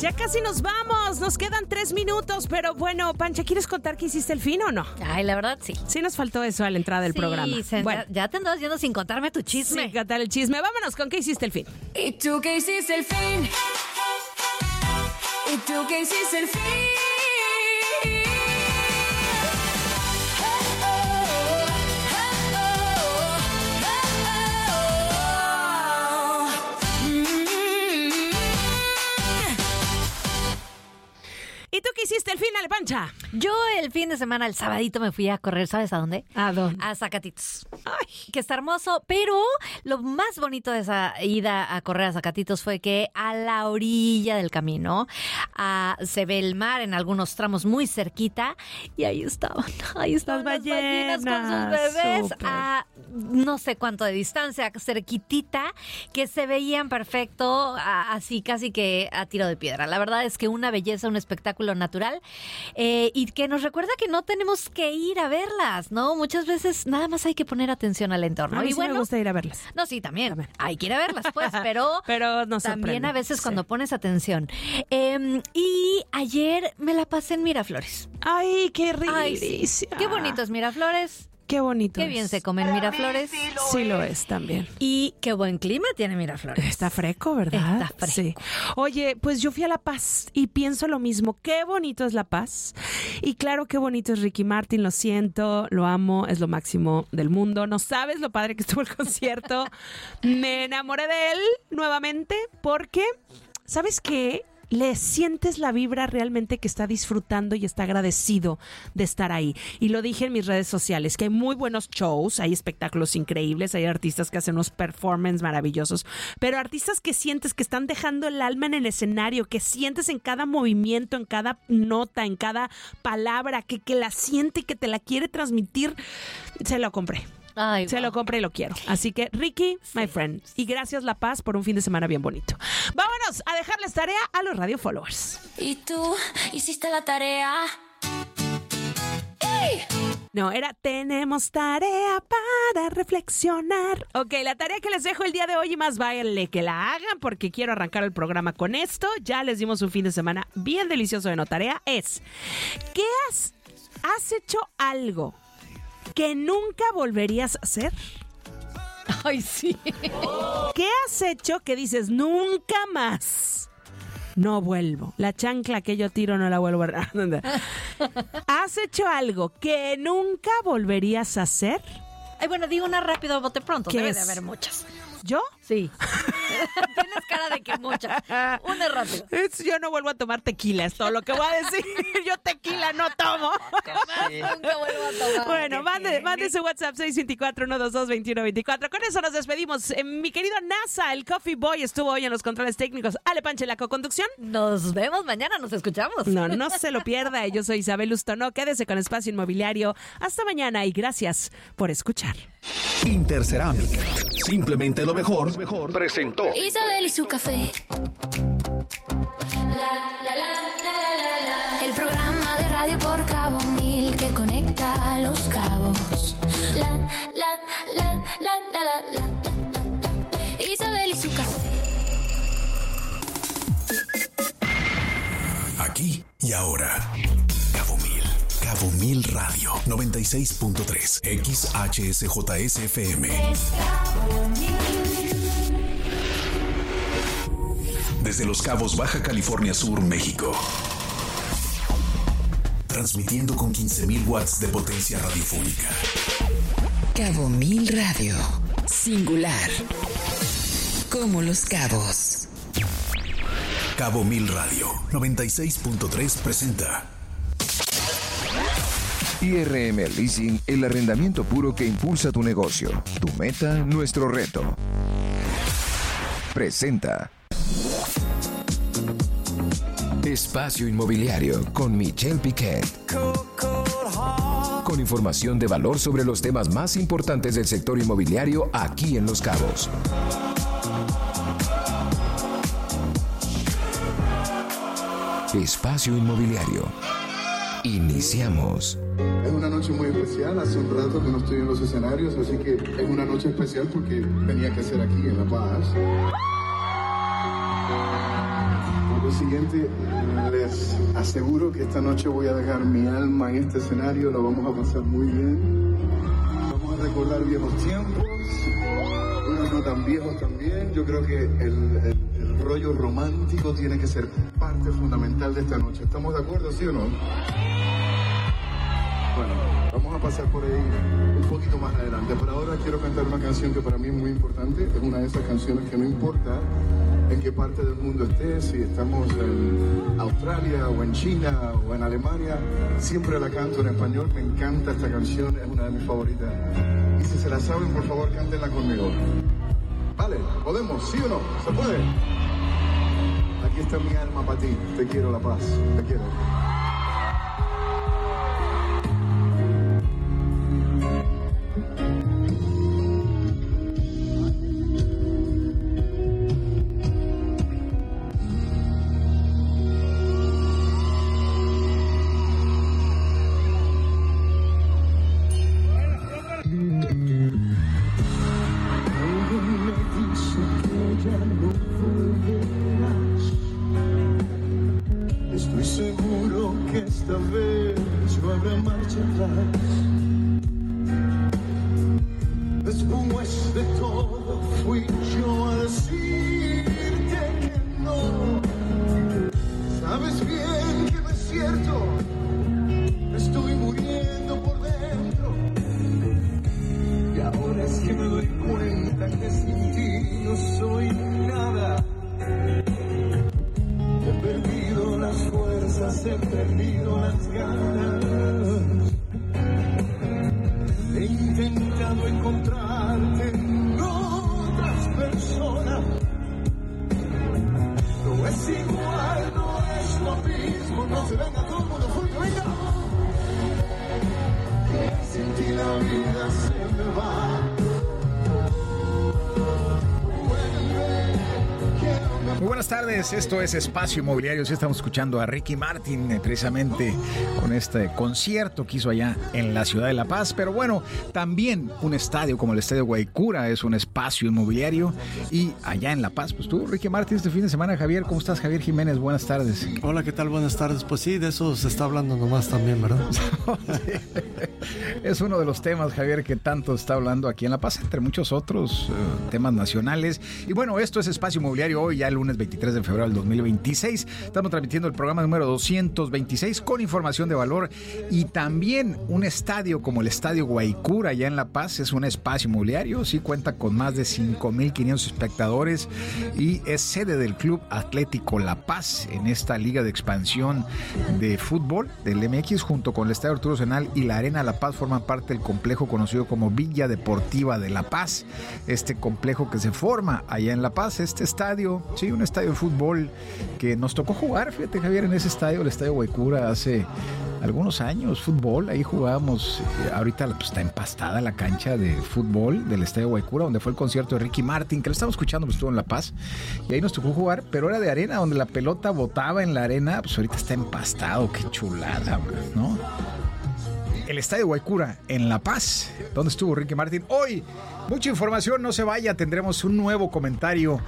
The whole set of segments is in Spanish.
Ya casi nos vamos, nos quedan 3 minutos, pero bueno, Pancha, ¿quieres contar qué hiciste el fin o no? Ay, la verdad, sí. Sí nos faltó eso a la entrada del programa. Bueno, ya te andas yendo sin contarme tu chisme. Sin contar el chisme. Vámonos con qué hiciste el fin. ¿Y tú qué hiciste el fin? ¿Y tú qué hiciste el fin? ¿Y tú qué hiciste el fin, Ale Pancha? Yo el fin de semana, el sabadito, me fui a correr, ¿sabes a dónde? ¿A dónde? A Zacatitos. Ay. Que está hermoso, pero lo más bonito de esa ida a correr a Zacatitos fue que a la orilla del camino se ve el mar en algunos tramos muy cerquita y ahí estaban las ballenas con sus bebés súper. a no sé cuánto de distancia, cerquitita, que se veían perfecto, así casi que a tiro de piedra. La verdad es que una belleza, un espectáculo natural y que nos recuerda que no tenemos que ir a verlas, ¿no? Muchas veces nada más hay que poner atención al entorno. A mí Y sí me gusta ir a verlas. no, sí, también. Hay que ir a verlas, pues, pero nos también sorprende. a veces Sí. cuando pones atención. Y ayer me la pasé en Miraflores. Ay, qué Ay, rico. sí. Qué bonito es Miraflores. Qué bonito. Qué bien se come en Miraflores. Sí lo es también. Y qué buen clima tiene Miraflores. Está fresco, ¿verdad? Está fresco. Sí. Oye, pues yo fui a La Paz y pienso lo mismo. Qué bonito es La Paz. Y claro, qué bonito es Ricky Martin. Lo siento, lo amo, es lo máximo del mundo. No sabes lo padre que estuvo el concierto. Me enamoré de él nuevamente porque, ¿sabes qué? Le sientes la vibra realmente que está disfrutando y está agradecido de estar ahí. Y lo dije en mis redes sociales, que hay muy buenos shows, hay espectáculos increíbles, hay artistas que hacen unos performances maravillosos, pero artistas que sientes que están dejando el alma en el escenario, que sientes en cada movimiento, en cada nota, en cada palabra, que la siente y que te la quiere transmitir, se lo compré. Ay, Se wow. lo compré y lo quiero. Así que, Ricky, my friend. Y gracias, La Paz, por un fin de semana bien bonito. Vámonos a dejarles tarea a los radio followers. ¿Y tú hiciste la tarea? ¡Ey! No, era tenemos tarea para reflexionar. Ok, la tarea que les dejo el día de hoy y más vale que la hagan porque quiero arrancar el programa con esto. Ya les dimos un fin de semana bien delicioso de no tarea. Es, ¿qué has hecho algo que nunca volverías a hacer? Ay, sí. ¿Qué has hecho que dices nunca más? No vuelvo. La chancla que yo tiro no la vuelvo a... ¿Has hecho algo que nunca volverías a hacer? Ay, bueno, digo una rápido, bote pronto. ¿Qué Debe es? de haber muchas. ¿Yo? Sí. Tienes cara de que muchas. Una rápido. Yo no vuelvo a tomar tequila, es todo lo que voy a decir. Yo tequila no tomo. Nunca vuelvo a tomar. Bueno, mande su WhatsApp 624-122-2124. Con eso nos despedimos. Mi querido NASA, el Coffee Boy, estuvo hoy en los controles técnicos. Ale Pancha en la co-conducción. Nos vemos mañana, nos escuchamos. No se lo pierda. Yo soy Isabel Ustono. Quédese con Espacio Inmobiliario. Hasta mañana y gracias por escuchar. Intercerámica. Simplemente lo mejor presentó. Isabel y su café. El programa de radio por Cabo Mil que conecta a los cabos. Isabel y su café. Aquí y ahora. Cabo Mil. Cabo Mil Radio 96.3 XHSJSFM. Desde Los Cabos, Baja California Sur, México. Transmitiendo con 15.000 watts de potencia radiofónica. Cabo Mil Radio. Singular. Como Los Cabos. Cabo Mil Radio 96.3 presenta. IRM Leasing, el arrendamiento puro que impulsa tu negocio. Tu meta, nuestro reto. Presenta Espacio Inmobiliario con Michelle Piquet. Con información de valor sobre los temas más importantes del sector inmobiliario aquí en Los Cabos. Espacio Inmobiliario. Iniciamos. Es una noche muy especial, hace un rato que no estoy en los escenarios, así que es una noche especial porque tenía que ser aquí en La Paz. Porque Lo siguiente, les aseguro que esta noche voy a dejar mi alma en este escenario, lo vamos a pasar muy bien. Vamos a recordar viejos tiempos, unos no tan viejos también. Yo creo que el rollo romántico tiene que ser parte fundamental de esta noche. ¿Estamos de acuerdo, sí o no? Bueno, vamos a pasar por ahí un poquito más adelante. Pero ahora quiero cantar una canción que para mí es muy importante. Es una de esas canciones que no importa en qué parte del mundo estés, si estamos en Australia o en China o en Alemania, siempre la canto en español. Me encanta esta canción, es una de mis favoritas. Y si se la saben, por favor, cántenla conmigo. Vale, ¿podemos? ¿Sí o no? ¿Se puede? Aquí está mi alma para ti. Te quiero, La Paz. Te quiero. Estoy seguro que esta vez no habrá marcha atrás. Después de todo fui yo a decirte que no. Sabes bien que no es cierto, estoy muriendo por dentro. Y ahora es que me doy cuenta que sin ti no soy nada. He perdido las fuerzas, he perdido las ganas. He intentado encontrarte en otras personas. No es igual, no es lo mismo. No se venga todo el mundo junto, venga. Que sin ti la vida se me va. Muy buenas tardes, esto es Espacio Inmobiliario. Sí, estamos escuchando a Ricky Martin precisamente con este concierto que hizo allá en la ciudad de La Paz. Pero bueno, también un estadio como el Estadio Guaycura es un espacio inmobiliario. Y allá en La Paz, pues tú, Ricky Martin, este fin de semana. Javier, ¿cómo estás? Javier Jiménez, buenas tardes. Hola, ¿qué tal? Buenas tardes. Pues sí, de eso se está hablando nomás también, ¿verdad? Sí. Es uno de los temas, Javier, que tanto está hablando aquí en La Paz, entre muchos otros temas nacionales. Y bueno, esto es Espacio Inmobiliario hoy, ya el lunes 23 de febrero del 2026. Estamos transmitiendo el programa número 226 con información de valor y también un estadio como el Estadio Guaycura allá en La Paz. Es un espacio inmobiliario, sí cuenta con más de 5,500 espectadores y es sede del Club Atlético La Paz en esta liga de expansión de fútbol del MX, junto con el Estadio Arturo Senal y la Arena La Paz forman parte del complejo conocido como Villa Deportiva de La Paz. Este complejo que se forma allá en La Paz, este estadio, sí, un estadio de fútbol que nos tocó jugar, fíjate, Javier, en ese estadio, el Estadio Guaycura, hace algunos años, fútbol, ahí jugábamos. Ahorita pues, está empastada la cancha de fútbol del Estadio Guaycura, donde fue el concierto de Ricky Martin, que lo estamos escuchando, pues estuvo en La Paz, y ahí nos tocó jugar, pero era de arena, donde la pelota botaba en la arena, pues ahorita está empastado, qué chulada, ¿no? El Estadio Guaycura en La Paz, donde estuvo Ricky Martin. Hoy, mucha información, no se vaya, tendremos un nuevo comentario,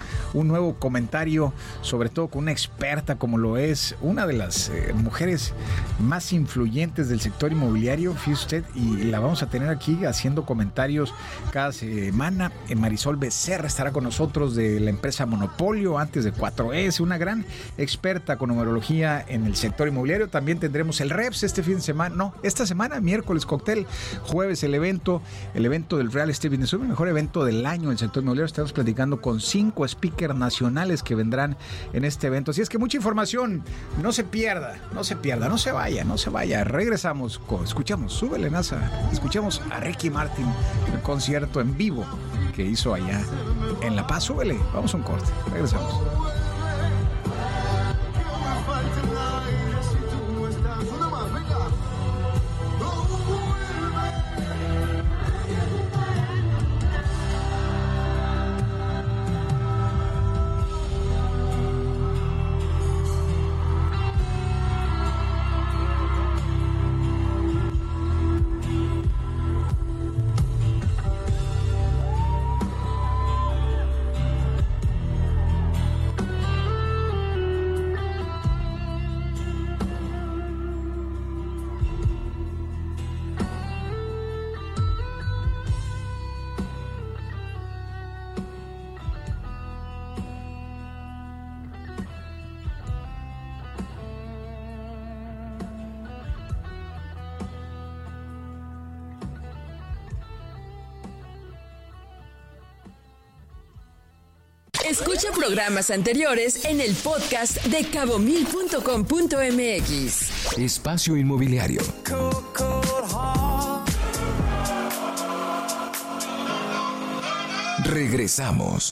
sobre todo con una experta como lo es una de las mujeres más influyentes del sector inmobiliario, fíjese usted, y la vamos a tener aquí haciendo comentarios cada semana. Marisol Becerra estará con nosotros de la empresa Monopolio, antes de 4S, una gran experta con numerología en el sector inmobiliario. También tendremos el Reps esta semana, miércoles cóctel, jueves el evento del Real Estate Business Summit, el mejor evento del año en el sector inmobiliario. Estamos platicando con 5 speakers nacionales que vendrán en este evento. Así es que mucha información, no se pierda, no se vaya. Regresamos, súbele NASA, escuchamos a Ricky Martin, el concierto en vivo que hizo allá en La Paz. Súbele, vamos a un corte, regresamos. Escucha programas anteriores en el podcast de cabomil.com.mx. Espacio Inmobiliario. Regresamos.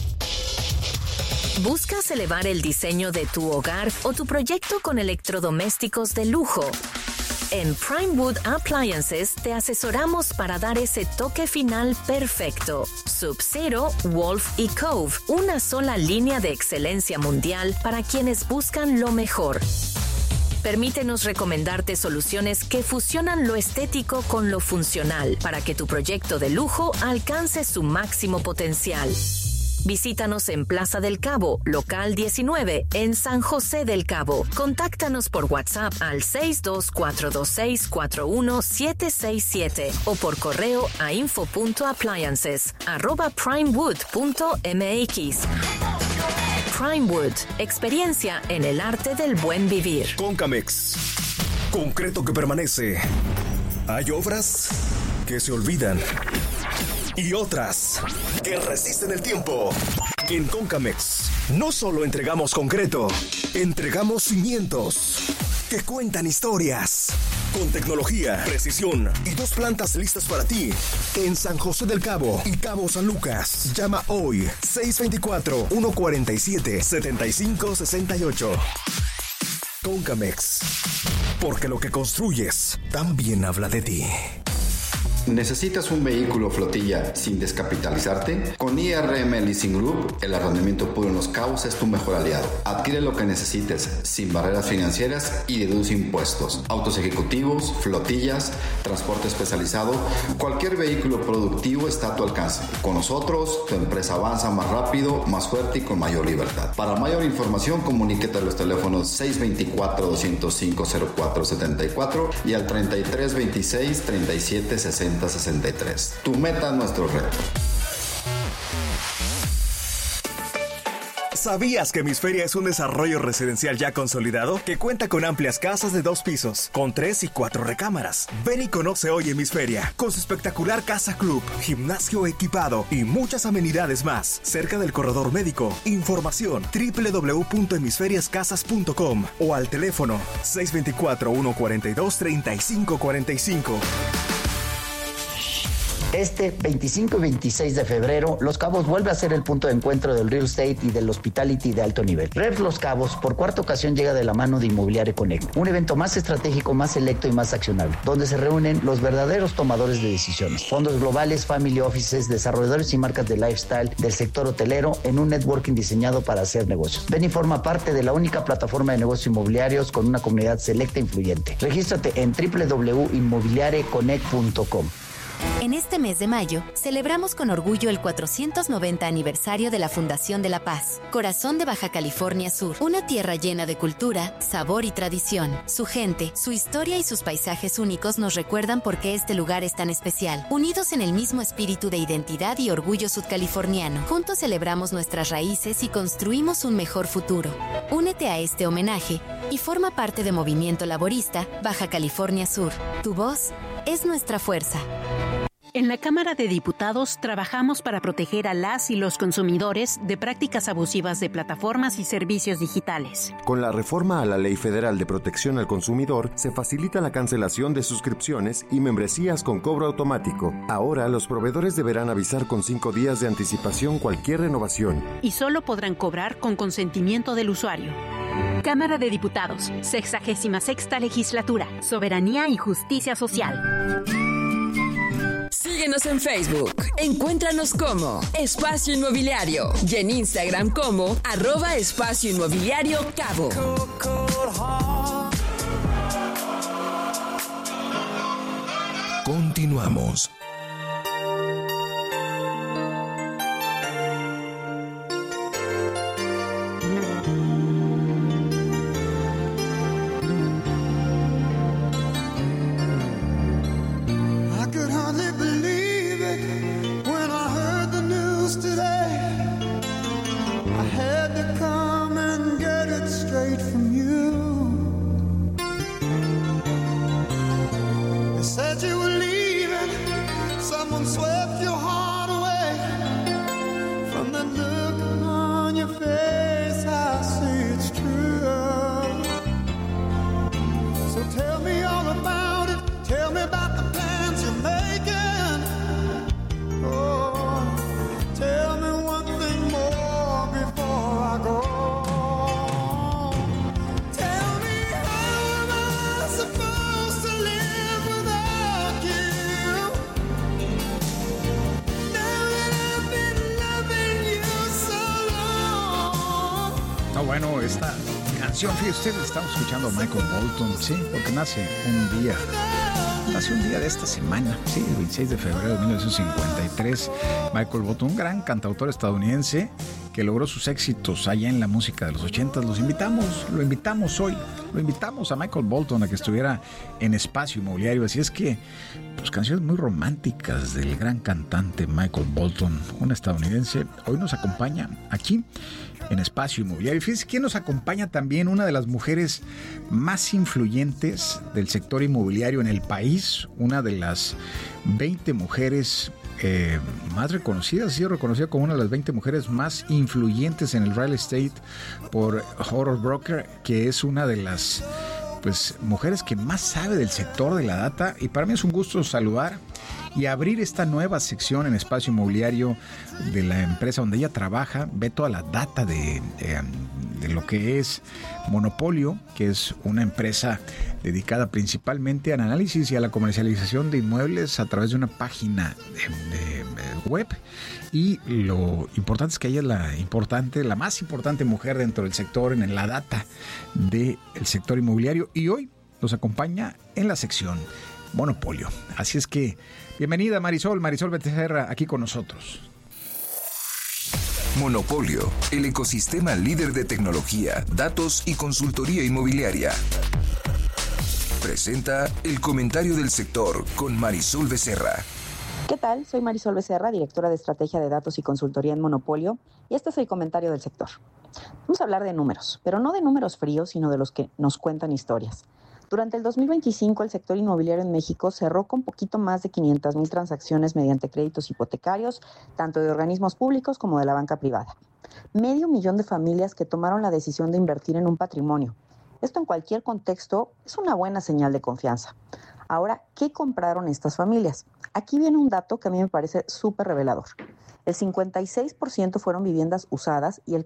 ¿Buscas elevar el diseño de tu hogar o tu proyecto con electrodomésticos de lujo? En Primewood Appliances te asesoramos para dar ese toque final perfecto. Sub-Zero, Wolf y Cove, una sola línea de excelencia mundial para quienes buscan lo mejor. Permítenos recomendarte soluciones que fusionan lo estético con lo funcional para que tu proyecto de lujo alcance su máximo potencial. Visítanos en Plaza del Cabo, local 19, en San José del Cabo. Contáctanos por WhatsApp al 624264177 o por correo a info.appliances@primewood.mx. Primewood, experiencia en el arte del buen vivir. Concamex, concreto que permanece. Hay obras que se olvidan y otras que resisten el tiempo. En Concamex no solo entregamos concreto, entregamos cimientos que cuentan historias. Con tecnología, precisión y 2 plantas listas para ti. En San José del Cabo y Cabo San Lucas. Llama hoy 624-147-7568. Concamex, porque lo que construyes también habla de ti. ¿Necesitas un vehículo flotilla sin descapitalizarte? Con IRM Leasing Group, el arrendamiento puro en Los Cabos es tu mejor aliado. Adquiere lo que necesites, sin barreras financieras y deduce impuestos. Autos ejecutivos, flotillas, transporte especializado, cualquier vehículo productivo está a tu alcance. Con nosotros, tu empresa avanza más rápido, más fuerte y con mayor libertad. Para mayor información, comuníquete a los teléfonos 624-205-0474 y al 3326-3760. 63. Tu meta, nuestro reto. ¿Sabías que Hemisferia es un desarrollo residencial ya consolidado que cuenta con amplias casas de 2 pisos, con 3 y 4 recámaras? Ven y conoce hoy Hemisferia, con su espectacular casa club, gimnasio equipado y muchas amenidades más, cerca del corredor médico. Información www.hemisferiascasas.com o al teléfono 624-142-3545. Este 25 y 26 de febrero, Los Cabos vuelve a ser el punto de encuentro del real estate y del hospitality de alto nivel. REF Los Cabos, por 4ª ocasión, llega de la mano de Inmobiliaria Connect, un evento más estratégico, más selecto y más accionable, donde se reúnen los verdaderos tomadores de decisiones, fondos globales, family offices, desarrolladores y marcas de lifestyle del sector hotelero en un networking diseñado para hacer negocios. Ven y forma parte de la única plataforma de negocios inmobiliarios con una comunidad selecta e influyente. Regístrate en www.inmobiliariaconnect.com. En este mes de mayo, celebramos con orgullo el 490 aniversario de la Fundación de la Paz, corazón de Baja California Sur, una tierra llena de cultura, sabor y tradición. Su gente, su historia y sus paisajes únicos nos recuerdan por qué este lugar es tan especial. Unidos en el mismo espíritu de identidad y orgullo sudcaliforniano, juntos celebramos nuestras raíces y construimos un mejor futuro. Únete a este homenaje y forma parte de Movimiento Laborista Baja California Sur. Tu voz es nuestra fuerza. En la Cámara de Diputados trabajamos para proteger a las y los consumidores de prácticas abusivas de plataformas y servicios digitales. Con la reforma a la Ley Federal de Protección al Consumidor, se facilita la cancelación de suscripciones y membresías con cobro automático. Ahora, los proveedores deberán avisar con 5 días de anticipación cualquier renovación. Y solo podrán cobrar con consentimiento del usuario. Cámara de Diputados, 66ª Legislatura, Soberanía y Justicia Social. Síguenos en Facebook. Encuéntranos como Espacio Inmobiliario y en Instagram como @Espacio Inmobiliario Cabo. Continuamos. Someone swept your heart away from the look No, bueno, esta canción, fíjense ustedes, estamos escuchando a Michael Bolton, sí, porque nace un día de esta semana, sí, el 26 de febrero de 1953. Michael Bolton, un gran cantautor estadounidense que logró sus éxitos allá en la música de los 80. Lo invitamos hoy a Michael Bolton a que estuviera en Espacio Inmobiliario. Así es que, pues, canciones muy románticas del gran cantante Michael Bolton, un estadounidense, hoy nos acompaña aquí en Espacio Inmobiliario. Fíjense quién nos acompaña también, una de las mujeres más influyentes del sector inmobiliario en el país, una de las 20 mujeres más reconocidas, ha sido reconocida como una de las 20 mujeres más influyentes en el real estate por Horror Broker, que es una de las mujeres que más sabe del sector de la data, y para mí es un gusto saludar y abrir esta nueva sección en Espacio Inmobiliario de la empresa donde ella trabaja. Ve toda la data de lo que es Monopolio, que es una empresa dedicada principalmente al análisis y a la comercialización de inmuebles a través de una página de web. Y lo importante es que ella es la más importante mujer dentro del sector, en la data del sector inmobiliario, y hoy nos acompaña en la sección Monopolio. Así es que, bienvenida Marisol Becerra, aquí con nosotros. Monopolio, el ecosistema líder de tecnología, datos y consultoría inmobiliaria. Presenta el comentario del sector con Marisol Becerra. ¿Qué tal? Soy Marisol Becerra, directora de Estrategia de Datos y Consultoría en Monopolio, y este es el comentario del sector. Vamos a hablar de números, pero no de números fríos, sino de los que nos cuentan historias. Durante el 2025, el sector inmobiliario en México cerró con poquito más de 500,000 transacciones mediante créditos hipotecarios, tanto de organismos públicos como de la banca privada. 500,000 de familias que tomaron la decisión de invertir en un patrimonio. Esto en cualquier contexto es una buena señal de confianza. Ahora, ¿qué compraron estas familias? Aquí viene un dato que a mí me parece súper revelador. El 56% fueron viviendas usadas y el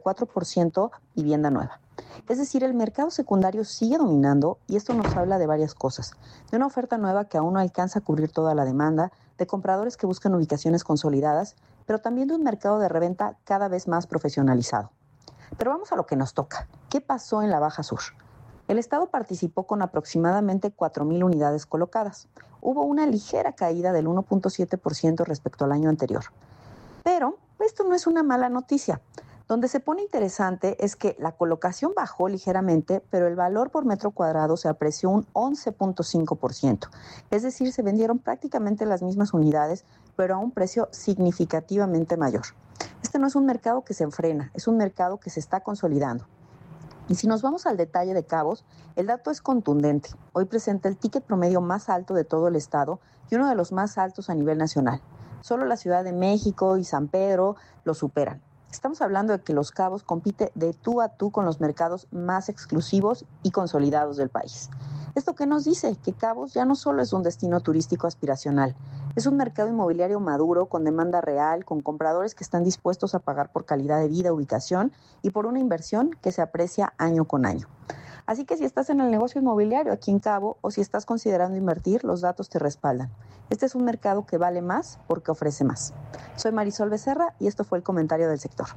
44% vivienda nueva. Es decir, el mercado secundario sigue dominando, y esto nos habla de varias cosas. De una oferta nueva que aún no alcanza a cubrir toda la demanda, de compradores que buscan ubicaciones consolidadas, pero también de un mercado de reventa cada vez más profesionalizado. Pero vamos a lo que nos toca. ¿Qué pasó en la Baja Sur? El Estado participó con aproximadamente 4,000 unidades colocadas. Hubo una ligera caída del 1.7% respecto al año anterior. Pero esto no es una mala noticia. Donde se pone interesante es que la colocación bajó ligeramente, pero el valor por metro cuadrado se apreció un 11.5%. Es decir, se vendieron prácticamente las mismas unidades, pero a un precio significativamente mayor. Este no es un mercado que se frena, es un mercado que se está consolidando. Y si nos vamos al detalle de Cabos, el dato es contundente. Hoy presenta el ticket promedio más alto de todo el estado y uno de los más altos a nivel nacional. Solo la Ciudad de México y San Pedro lo superan. Estamos hablando de que Los Cabos compite de tú a tú con los mercados más exclusivos y consolidados del país. ¿Esto qué nos dice? Que Cabos ya no solo es un destino turístico aspiracional, es un mercado inmobiliario maduro, con demanda real, con compradores que están dispuestos a pagar por calidad de vida, ubicación y por una inversión que se aprecia año con año. Así que si estás en el negocio inmobiliario aquí en Cabo, o si estás considerando invertir, los datos te respaldan. Este es un mercado que vale más porque ofrece más. Soy Marisol Becerra y esto fue el comentario del sector.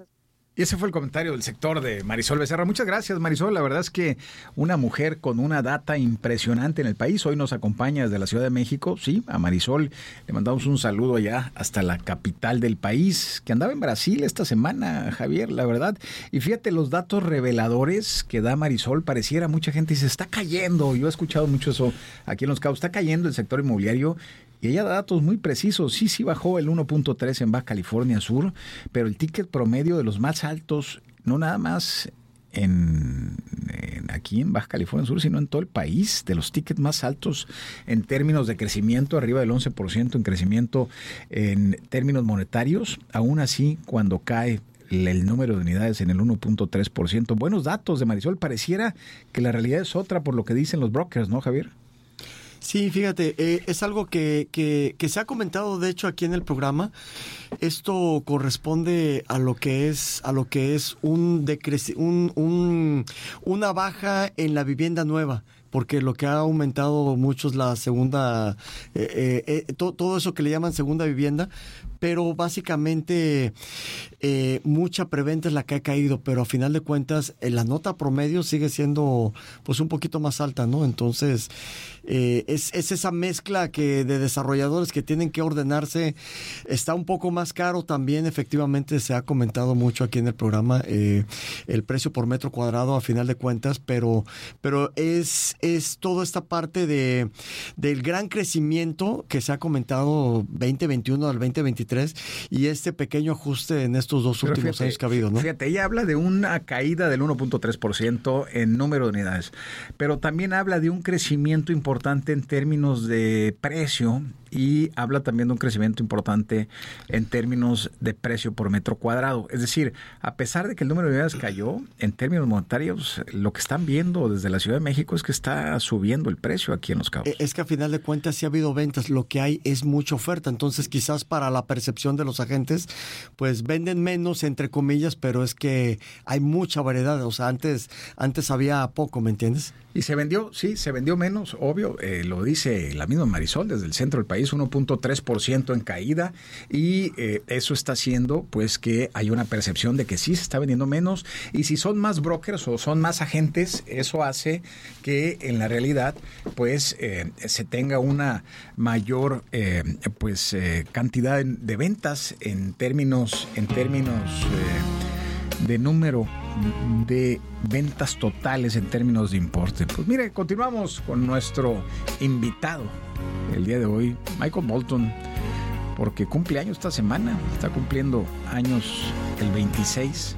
Y ese fue el comentario del sector de Marisol Becerra. Muchas gracias, Marisol. La verdad es que una mujer con una data impresionante en el país. Hoy nos acompaña desde la Ciudad de México. Sí, a Marisol le mandamos un saludo allá hasta la capital del país, que andaba en Brasil esta semana, Javier, la verdad. Y fíjate los datos reveladores que da Marisol. Pareciera, mucha gente dice, está cayendo. Yo he escuchado mucho eso aquí en Los Cabos. Está cayendo el sector inmobiliario. Y ella da datos muy precisos. Sí bajó el 1.3 en Baja California Sur, pero el ticket promedio de los más altos, no nada más aquí en Baja California Sur, sino en todo el país, de los tickets más altos en términos de crecimiento, arriba del 11% en crecimiento en términos monetarios. Aún así, cuando cae el número de unidades en el 1.3%. Buenos datos de Marisol. Pareciera que la realidad es otra por lo que dicen los brokers, ¿no, Javier? Sí, fíjate, es algo que se ha comentado de hecho aquí en el programa. Esto corresponde a lo que es una baja en la vivienda nueva, porque lo que ha aumentado mucho es la segunda, todo eso que le llaman segunda vivienda, pero básicamente mucha preventa es la que ha caído, pero a final de cuentas la nota promedio sigue siendo pues un poquito más alta, ¿no? Entonces es esa mezcla que de desarrolladores que tienen que ordenarse. Está un poco más caro también, efectivamente se ha comentado mucho aquí en el programa el precio por metro cuadrado a final de cuentas, pero es toda esta parte del gran crecimiento que se ha comentado 2021 al 2023 y este pequeño ajuste en estos dos últimos años que ha habido, ¿no? Fíjate, ella habla de una caída del 1.3% en número de unidades, pero también habla de un crecimiento importante en términos de precio y habla también de un crecimiento importante en términos de precio por metro cuadrado. Es decir, a pesar de que el número de unidades cayó, en términos monetarios, lo que están viendo desde la Ciudad de México es que está subiendo el precio aquí en Los Cabos. Es que a final de cuentas sí ha habido ventas, lo que hay es mucha oferta, entonces quizás para la percepción de los agentes, pues venden menos, entre comillas, pero es que hay mucha variedad, o sea, antes había poco, ¿me entiendes? Y se vendió, sí, se vendió menos, obvio, lo dice la misma Marisol desde el centro del país, 1.3% en caída, y eso está haciendo pues que hay una percepción de que sí se está vendiendo menos, y si son más brokers o son más agentes, eso hace que en la realidad pues se tenga una mayor cantidad de ventas en términos de número de ventas totales en términos de importe. Pues mire, continuamos con nuestro invitado el día de hoy, Michael Bolton, porque cumple años esta semana, está cumpliendo años el 26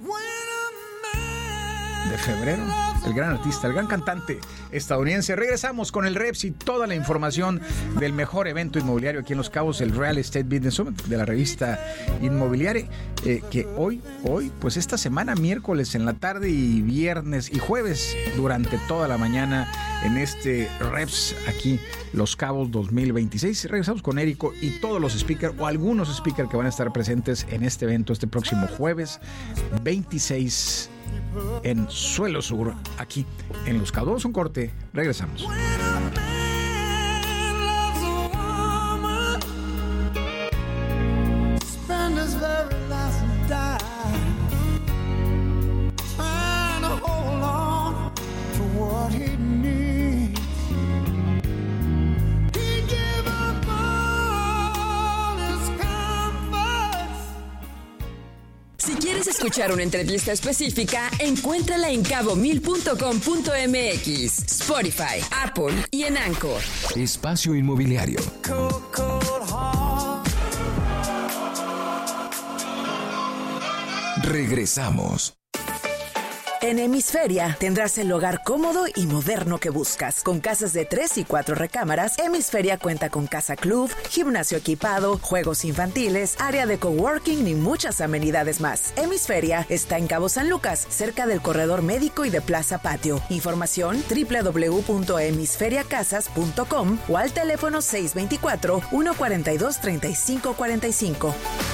de febrero, el gran artista, el gran cantante estadounidense. Regresamos con el Reps y toda la información del mejor evento inmobiliario aquí en Los Cabos, el Real Estate Business Summit de la revista Inmobiliaria, que hoy, pues esta semana, miércoles en la tarde y viernes y jueves durante toda la mañana en este Reps aquí Los Cabos 2026. Regresamos con Érico y todos los speakers o algunos speakers que van a estar presentes en este evento este próximo jueves 26 en Suelo Sur, aquí en Los Cabos. Un corte, regresamos. Si quieres escuchar una entrevista específica, encuéntrala en cabomil.com.mx, Spotify, Apple y en Anchor. Espacio Inmobiliario. Regresamos. En Hemisferia tendrás el hogar cómodo y moderno que buscas. Con casas de 3 y 4 recámaras, Hemisferia cuenta con casa club, gimnasio equipado, juegos infantiles, área de coworking y muchas amenidades más. Hemisferia está en Cabo San Lucas, cerca del corredor médico y de Plaza Patio. Información www.hemisferiacasas.com o al teléfono 624-142-3545.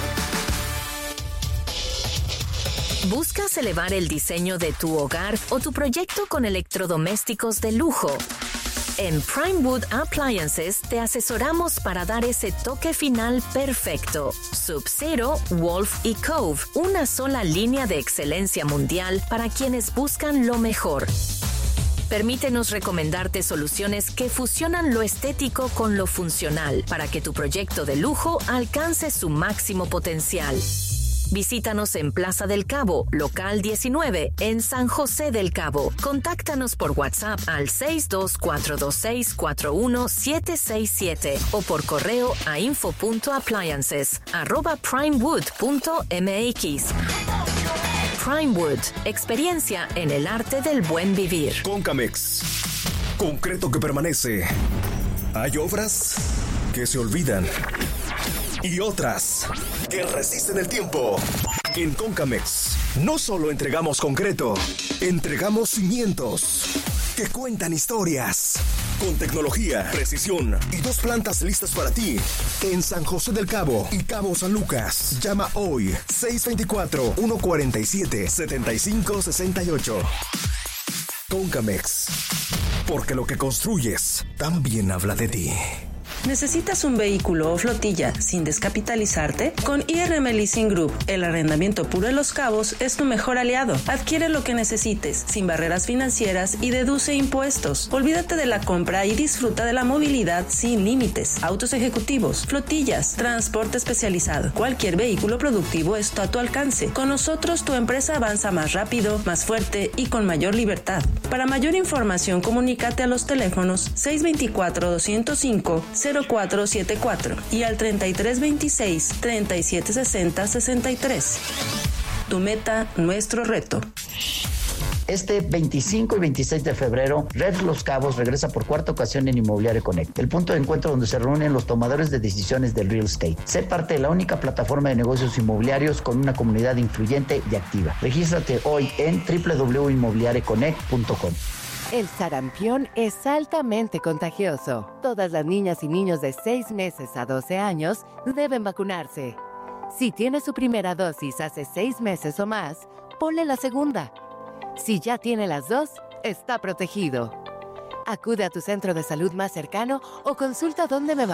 ¿Buscas elevar el diseño de tu hogar o tu proyecto con electrodomésticos de lujo? En Primewood Appliances te asesoramos para dar ese toque final perfecto. Sub-Zero, Wolf y Cove, una sola línea de excelencia mundial para quienes buscan lo mejor. Permítenos recomendarte soluciones que fusionan lo estético con lo funcional para que tu proyecto de lujo alcance su máximo potencial. Visítanos en Plaza del Cabo, local 19, en San José del Cabo. Contáctanos por WhatsApp al 624264177 o por correo a info.appliances@primewood.mx. Primewood, experiencia en el arte del buen vivir. Concamex, concreto que permanece. Hay obras que se olvidan y otras que resisten el tiempo. En Concamex no solo entregamos concreto, entregamos cimientos que cuentan historias. Con tecnología, precisión y 2 plantas listas para ti. En San José del Cabo y Cabo San Lucas. Llama hoy 624-147-7568. Concamex, porque lo que construyes también habla de ti. ¿Necesitas un vehículo o flotilla sin descapitalizarte? Con IRM Leasing Group, el arrendamiento puro de Los Cabos es tu mejor aliado. Adquiere lo que necesites, sin barreras financieras y deduce impuestos. Olvídate de la compra y disfruta de la movilidad sin límites. Autos ejecutivos, flotillas, transporte especializado. Cualquier vehículo productivo está a tu alcance. Con nosotros tu empresa avanza más rápido, más fuerte y con mayor libertad. Para mayor información, comunícate a los teléfonos 624-205-0474 y al 3326-3760-63. Tu meta, nuestro reto. Este 25 y 26 de febrero, Reps Los Cabos regresa por cuarta ocasión en Inmobiliario Connect, el punto de encuentro donde se reúnen los tomadores de decisiones del real estate. Sé parte de la única plataforma de negocios inmobiliarios con una comunidad influyente y activa. Regístrate hoy en www.inmobiliarioconnect.com. El sarampión es altamente contagioso. Todas las niñas y niños de 6 meses a 12 años deben vacunarse. Si tiene su primera dosis hace 6 meses o más, ponle la segunda. Si ya tiene las dos, está protegido. Acude a tu centro de salud más cercano o consulta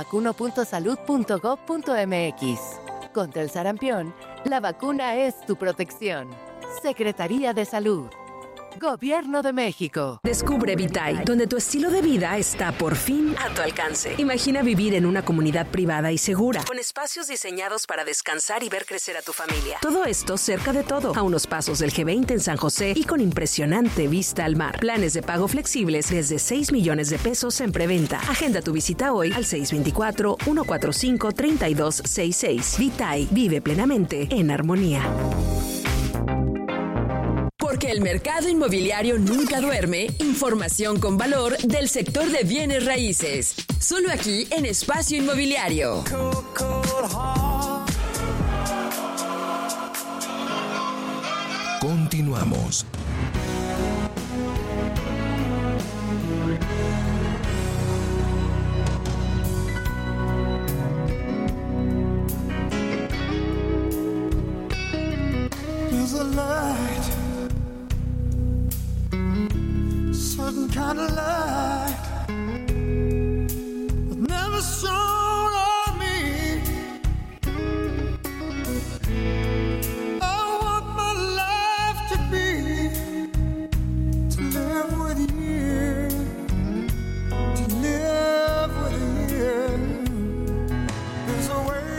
dondemevacuno.salud.gov.mx. Contra el sarampión, la vacuna es tu protección. Secretaría de Salud. Gobierno de México. Descubre Vitae, donde tu estilo de vida está por fin a tu alcance. Imagina vivir en una comunidad privada y segura, con espacios diseñados para descansar y ver crecer a tu familia. Todo esto cerca de todo, a unos pasos del G20 en San José y con impresionante vista al mar. Planes de pago flexibles desde 6 millones de pesos en preventa. Agenda tu visita hoy al 624-145-3266. Vitae, vive plenamente en armonía. Porque el mercado inmobiliario nunca duerme, información con valor del sector de bienes raíces. Solo aquí en Espacio Inmobiliario. Continuamos. There's a light, certain kind of light that never shone on me. I want my life to be, to live with you, to live with you. There's a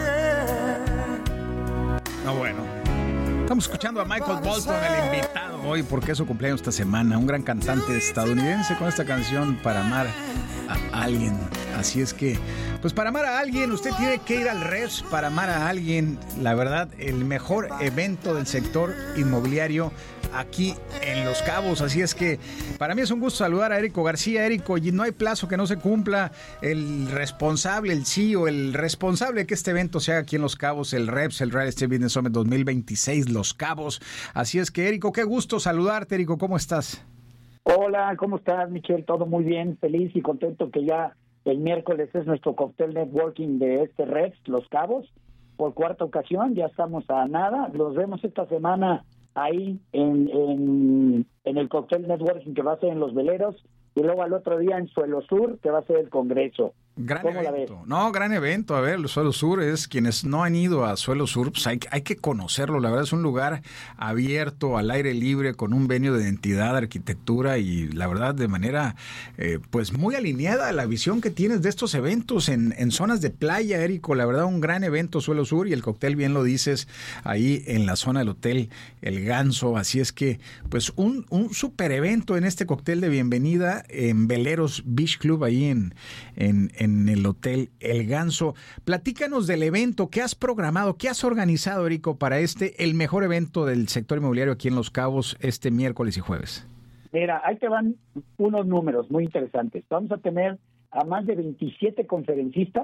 way. No, bueno. Estamos escuchando a Michael Bolton, el invitado hoy, porque es su cumpleaños esta semana. Un gran cantante estadounidense con esta canción Para amar a alguien. Así es que, pues para amar a alguien, usted tiene que ir al Reps para amar a alguien. La verdad, el mejor evento del sector inmobiliario aquí en Los Cabos. Así es que para mí es un gusto saludar a Érico García. Érico, y no hay plazo que no se cumpla. El responsable, el CEO, el responsable de que este evento se haga aquí en Los Cabos, el Reps, el Real Estate Business Summit 2026, Los Cabos. Así es que, Érico, qué gusto saludarte. Érico, ¿cómo estás? Hola, ¿cómo estás, Michelle? Todo muy bien, feliz y contento que ya el miércoles es nuestro cóctel networking de este Reps, Los Cabos, por cuarta ocasión. Ya estamos a nada. Los vemos esta semana ahí en el cóctel networking que va a ser en Los Veleros, y luego al otro día en Suelo Sur, que va a ser el Congreso. Gran evento. No, gran evento. A ver, el Suelo Sur es, quienes no han ido a Suelo Sur, pues hay que conocerlo. La verdad es un lugar abierto, al aire libre, con un venio de identidad, arquitectura y la verdad de manera pues muy alineada a la visión que tienes de estos eventos en zonas de playa, Érico. La verdad, un gran evento Suelo Sur, y el cóctel, bien lo dices, ahí en la zona del hotel El Ganso. Así es que, pues un super evento en este cóctel de bienvenida en Veleros Beach Club, ahí en el hotel El Ganso. Platícanos del evento, ¿qué has programado, qué has organizado, Érico, para el mejor evento del sector inmobiliario aquí en Los Cabos este miércoles y jueves? Mira, ahí te van unos números muy interesantes. Vamos a tener a más de 27 conferencistas,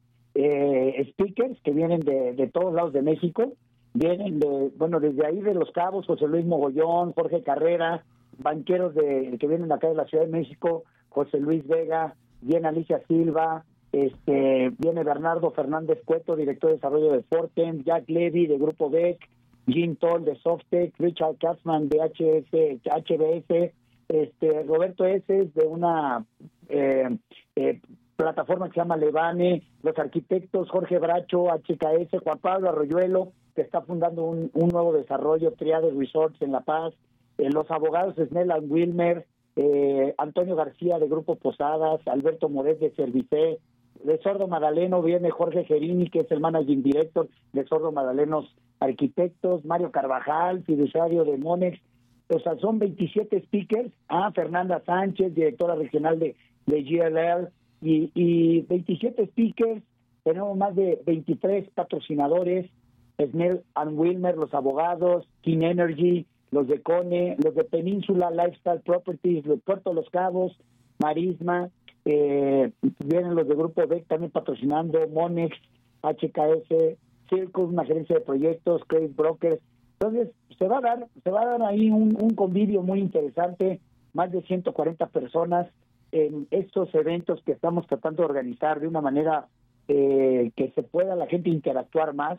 speakers que vienen de todos lados de México. Vienen desde ahí de Los Cabos, José Luis Mogollón, Jorge Carrera, banqueros que vienen acá de la Ciudad de México, José Luis Vega, viene Alicia Silva, viene Bernardo Fernández Cueto, director de desarrollo de Fortem, Jack Levy de Grupo Beck, Jim Toll de Softec, Richard Katzman de HBS, Roberto Eses de una plataforma que se llama Levane, los arquitectos Jorge Bracho, HKS, Juan Pablo Arroyuelo, que está fundando un nuevo desarrollo, Triades Resorts en La Paz, los abogados Snell and Wilmer, Antonio García de Grupo Posadas, Alberto Moret de Servicé, de Sordo Madaleno viene Jorge Gerini, que es el managing director de Sordo Madalenos Arquitectos, Mario Carvajal, fiduciario de Monex. O sea, son 27 speakers, Fernanda Sánchez, directora regional de GLL, y 27 speakers, tenemos más de 23 patrocinadores, Snell and Wilmer, los abogados, King Energy, los de Cone, los de Península Lifestyle Properties, los Puerto Los Cabos, Marisma, vienen los de Grupo BEC también patrocinando, Monex, HKS, Circus, una gerencia de proyectos, Credit Brokers. Entonces, se va a dar ahí un convivio muy interesante, más de 140 personas en estos eventos que estamos tratando de organizar de una manera que se pueda la gente interactuar más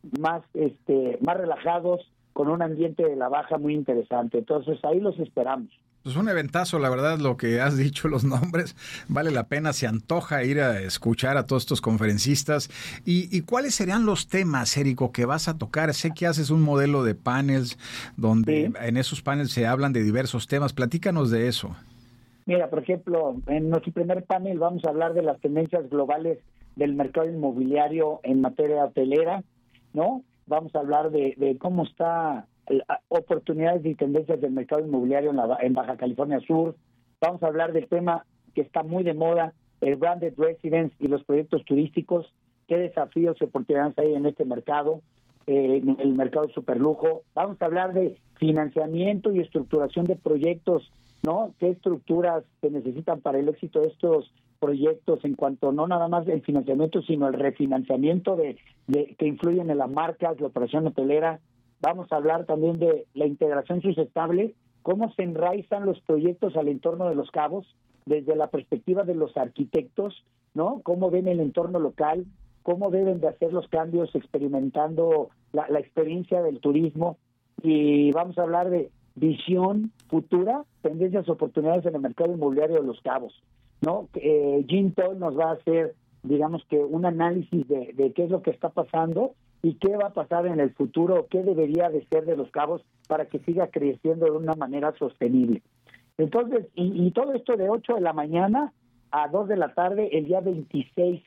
relajados, con un ambiente de la baja muy interesante. Entonces, ahí los esperamos. Es un eventazo, la verdad, lo que has dicho, los nombres, vale la pena, se antoja ir a escuchar a todos estos conferencistas. ¿Y cuáles serían los temas, Érico, que vas a tocar? Sé que haces un modelo de panels donde en esos panels se hablan de diversos temas. Platícanos de eso. Mira, por ejemplo, en nuestro primer panel vamos a hablar de las tendencias globales del mercado inmobiliario en materia hotelera, ¿no? Vamos a hablar de cómo está oportunidades y tendencias del mercado inmobiliario en Baja California Sur. Vamos a hablar del tema que está muy de moda, el branded residence y los proyectos turísticos. ¿Qué desafíos y oportunidades hay en este mercado, en el mercado superlujo? Vamos a hablar de financiamiento y estructuración de proyectos, ¿no? ¿Qué estructuras se necesitan para el éxito de estos proyectos en cuanto no nada más el financiamiento, sino el refinanciamiento que influyen en las marcas, la operación hotelera? Vamos a hablar también de la integración sustentable, cómo se enraizan los proyectos al entorno de Los Cabos, desde la perspectiva de los arquitectos, ¿no? Cómo ven el entorno local, cómo deben de hacer los cambios experimentando la experiencia del turismo. Y vamos a hablar de visión futura, tendencias, oportunidades en el mercado inmobiliario de Los Cabos, ¿no? Jean Toll nos va a hacer, digamos que un análisis de qué es lo que está pasando y qué va a pasar en el futuro, qué debería de ser de Los Cabos para que siga creciendo de una manera sostenible. Entonces, y todo esto de 8 de la mañana a 2 de la tarde el día 26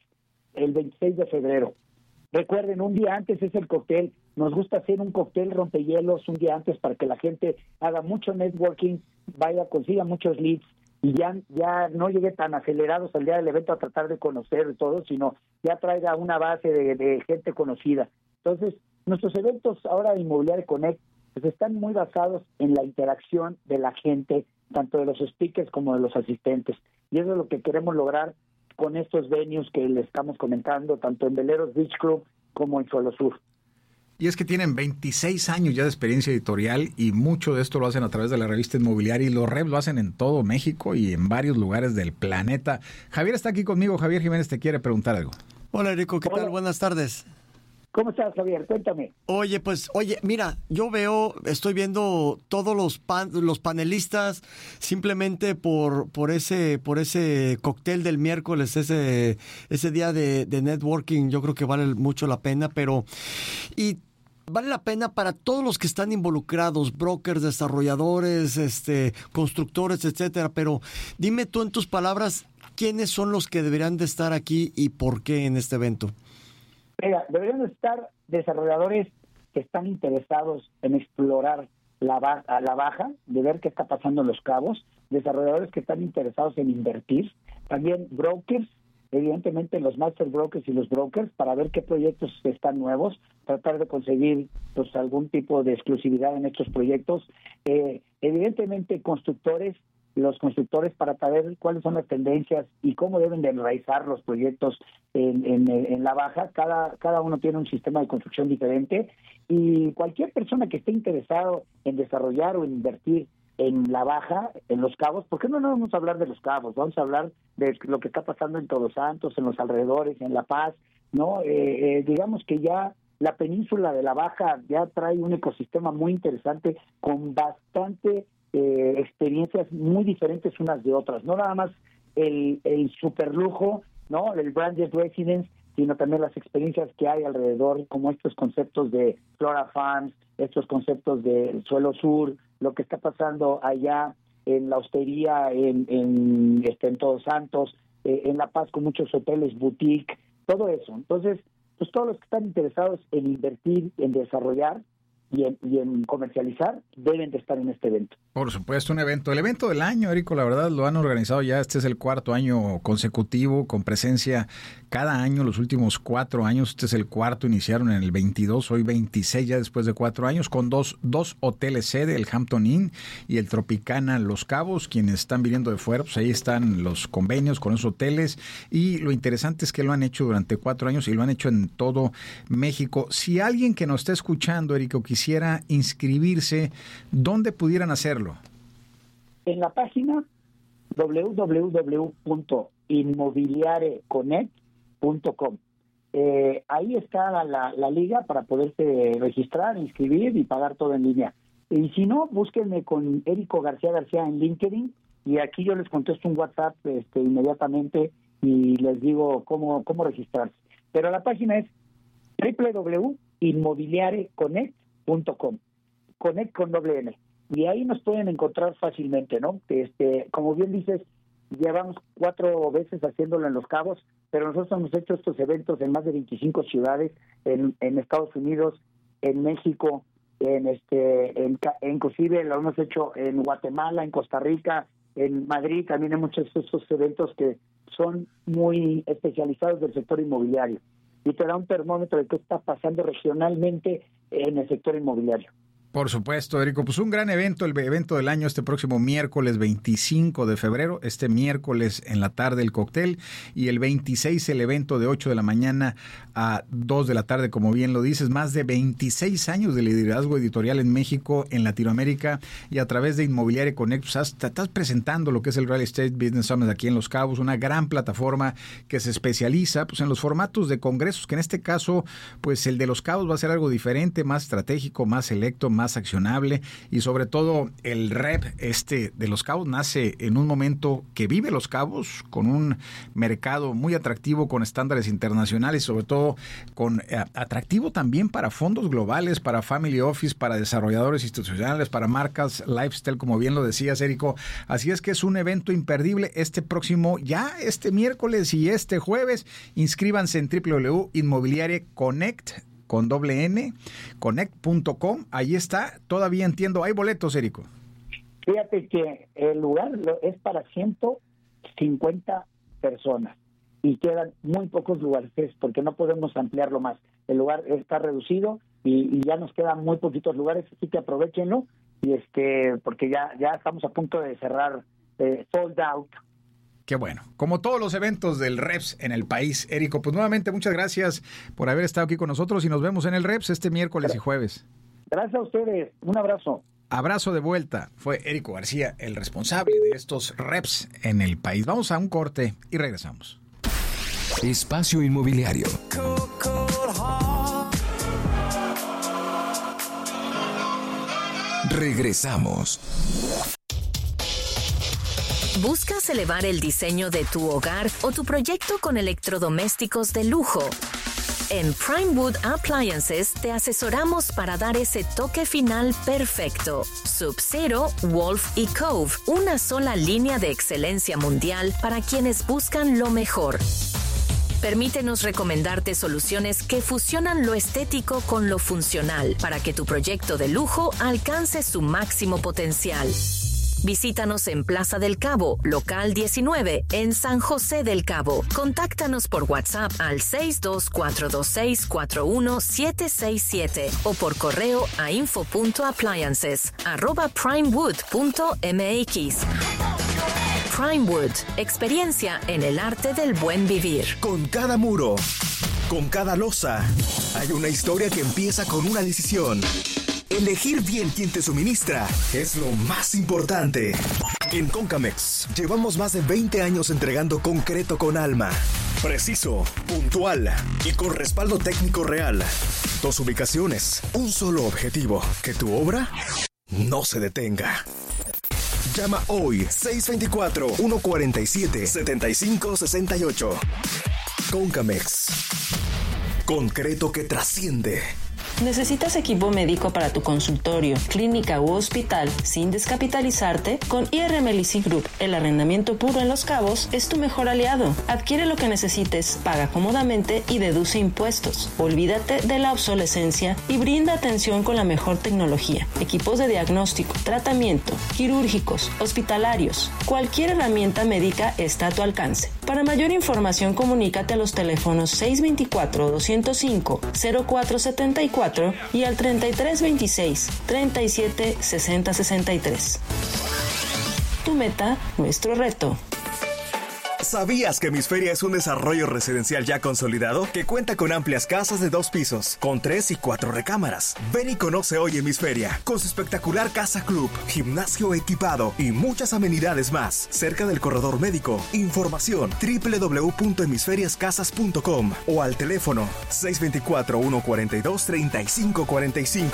de febrero. Recuerden, un día antes es el cóctel. Nos gusta hacer un cóctel rompehielos un día antes para que la gente haga mucho networking, consiga muchos leads y ya no llegue tan acelerados al día del evento a tratar de conocer todo, sino ya traiga una base de gente conocida. Entonces, nuestros eventos ahora de Inmobiliaria Connect pues están muy basados en la interacción de la gente, tanto de los speakers como de los asistentes. Y eso es lo que queremos lograr con estos venues que les estamos comentando, tanto en Veleros Beach Club como en Suelo Sur. Y es que tienen 26 años ya de experiencia editorial y mucho de esto lo hacen a través de la revista Inmobiliaria y los reps lo hacen en todo México y en varios lugares del planeta. Javier está aquí conmigo. Javier Jiménez te quiere preguntar algo. Hola, Érico, ¿qué tal? Buenas tardes. ¿Cómo estás, Javier? Cuéntame. Oye, mira, estoy viendo todos los panelistas simplemente por ese cóctel del miércoles, ese día de networking. Yo creo que vale mucho la pena, y vale la pena para todos los que están involucrados, brokers, desarrolladores, constructores, etcétera. Pero dime tú en tus palabras, ¿quiénes son los que deberían de estar aquí y por qué en este evento? Mira, deberían estar desarrolladores que están interesados en explorar la baja, de ver qué está pasando en Los Cabos, desarrolladores que están interesados en invertir, también brokers, evidentemente los master brokers y los brokers, para ver qué proyectos están nuevos, tratar de conseguir pues algún tipo de exclusividad en estos proyectos, evidentemente los constructores para saber cuáles son las tendencias y cómo deben de enraizar los proyectos en la baja. Cada uno tiene un sistema de construcción diferente y cualquier persona que esté interesado en desarrollar o en invertir en la baja, en Los Cabos, ¿por qué no vamos a hablar de Los Cabos? Vamos a hablar de lo que está pasando en Todos Santos, en los alrededores, en La Paz, ¿no? Digamos que ya la península de la Baja ya trae un ecosistema muy interesante con bastante experiencias muy diferentes unas de otras, no nada más el superlujo ¿no? El Branded Residence, sino también las experiencias que hay alrededor, como estos conceptos de Flora Farms, estos conceptos de Suelo Sur, lo que está pasando allá en la hostería, en Todos Santos, en La Paz con muchos hoteles boutique, todo eso. Entonces, pues todos los que están interesados en invertir, en desarrollar y en comercializar, deben de estar en este evento. Por supuesto, el evento del año, Érico, la verdad lo han organizado ya, este es el 4º año consecutivo con presencia cada año, los últimos 4 años, este es el 4º, iniciaron en el 22, hoy 26 ya después de 4 años, con dos hoteles sede, el Hampton Inn y el Tropicana Los Cabos, quienes están viniendo de fuera, pues ahí están los convenios con esos hoteles, y lo interesante es que lo han hecho durante 4 años y lo han hecho en todo México. Si alguien que nos está escuchando, Érico, quisiera inscribirse, ¿dónde pudieran hacerlo? En la página www.inmobiliareconnect.com. Ahí está la liga para poderse registrar, inscribir y pagar todo en línea. Y si no, búsquenme con Érico García en LinkedIn y aquí yo les contesto un WhatsApp inmediatamente y les digo cómo registrarse. Pero la página es www.inmobiliareconnect.com. Connect con doble N. Y ahí nos pueden encontrar fácilmente, ¿no? Como bien dices, llevamos 4 veces haciéndolo en Los Cabos, pero nosotros hemos hecho estos eventos en más de 25 ciudades, en Estados Unidos, en México, inclusive lo hemos hecho en Guatemala, en Costa Rica, en Madrid. También hemos hecho estos eventos que son muy especializados del sector inmobiliario. Y te da un termómetro de qué está pasando regionalmente en el sector inmobiliario. Por supuesto, Érico, pues un gran evento, el evento del año este próximo miércoles 25 de febrero, este miércoles en la tarde el cóctel y el 26 el evento de 8 de la mañana a 2 de la tarde, como bien lo dices, más de 26 años de liderazgo editorial en México, en Latinoamérica y a través de Inmobiliaria Connect, pues estás presentando lo que es el Real Estate Business Summit aquí en Los Cabos, una gran plataforma que se especializa pues en los formatos de congresos, que en este caso pues el de Los Cabos va a ser algo diferente, más estratégico, más selecto, más accionable y sobre todo el REP de Los Cabos nace en un momento que vive Los Cabos con un mercado muy atractivo con estándares internacionales, sobre todo con atractivo también para fondos globales, para family office, para desarrolladores institucionales, para marcas lifestyle, como bien lo decías, Érico. Así es que es un evento imperdible este miércoles y este jueves. Inscríbanse en www.inmobiliareconnect con doble N, connect.com, ahí está, todavía entiendo, hay boletos, Érico. Fíjate que el lugar es para 150 personas y quedan muy pocos lugares porque no podemos ampliarlo más. El lugar está reducido y ya nos quedan muy poquitos lugares, así que aprovechenlo y porque ya estamos a punto de cerrar sold out. Qué bueno. Como todos los eventos del REPS en el país, Érico, pues nuevamente muchas gracias por haber estado aquí con nosotros y nos vemos en el REPS este miércoles y jueves. Gracias a ustedes. Un abrazo. Abrazo de vuelta. Fue Érico García, el responsable de estos REPS en el país. Vamos a un corte y regresamos. Espacio Inmobiliario. Regresamos. ¿Buscas elevar el diseño de tu hogar o tu proyecto con electrodomésticos de lujo? En Primewood Appliances te asesoramos para dar ese toque final perfecto. Sub-Zero, Wolf y Cove, una sola línea de excelencia mundial para quienes buscan lo mejor. Permítenos recomendarte soluciones que fusionan lo estético con lo funcional para que tu proyecto de lujo alcance su máximo potencial. Visítanos en Plaza del Cabo, local 19, en San José del Cabo. Contáctanos por WhatsApp al 624264177 o por correo a info.appliances@primewood.mx. Primewood, experiencia en el arte del buen vivir. Con cada muro, con cada losa, hay una historia que empieza con una decisión. Elegir bien quién te suministra es lo más importante. En Concamex llevamos más de 20 años entregando concreto con alma. Preciso, puntual y con respaldo técnico real. 2 ubicaciones, un solo objetivo, que tu obra no se detenga. Llama hoy 624-147-7568. Concamex. Concreto que trasciende. ¿Necesitas equipo médico para tu consultorio, clínica u hospital sin descapitalizarte? Con IRM Leasing Group, el arrendamiento puro en Los Cabos es tu mejor aliado. Adquiere lo que necesites, paga cómodamente y deduce impuestos. Olvídate de la obsolescencia y brinda atención con la mejor tecnología. Equipos de diagnóstico, tratamiento, quirúrgicos, hospitalarios. Cualquier herramienta médica está a tu alcance. Para mayor información, comunícate a los teléfonos 624-205-0474 y al 3326-376063. Tu meta, nuestro reto. ¿Sabías que Hemisferia es un desarrollo residencial ya consolidado que cuenta con amplias casas de 2 pisos, con 3 y 4 recámaras? Ven y conoce hoy Hemisferia, con su espectacular casa club, gimnasio equipado y muchas amenidades más, cerca del corredor médico. Información www.hemisferiascasas.com o al teléfono 624-142-3545.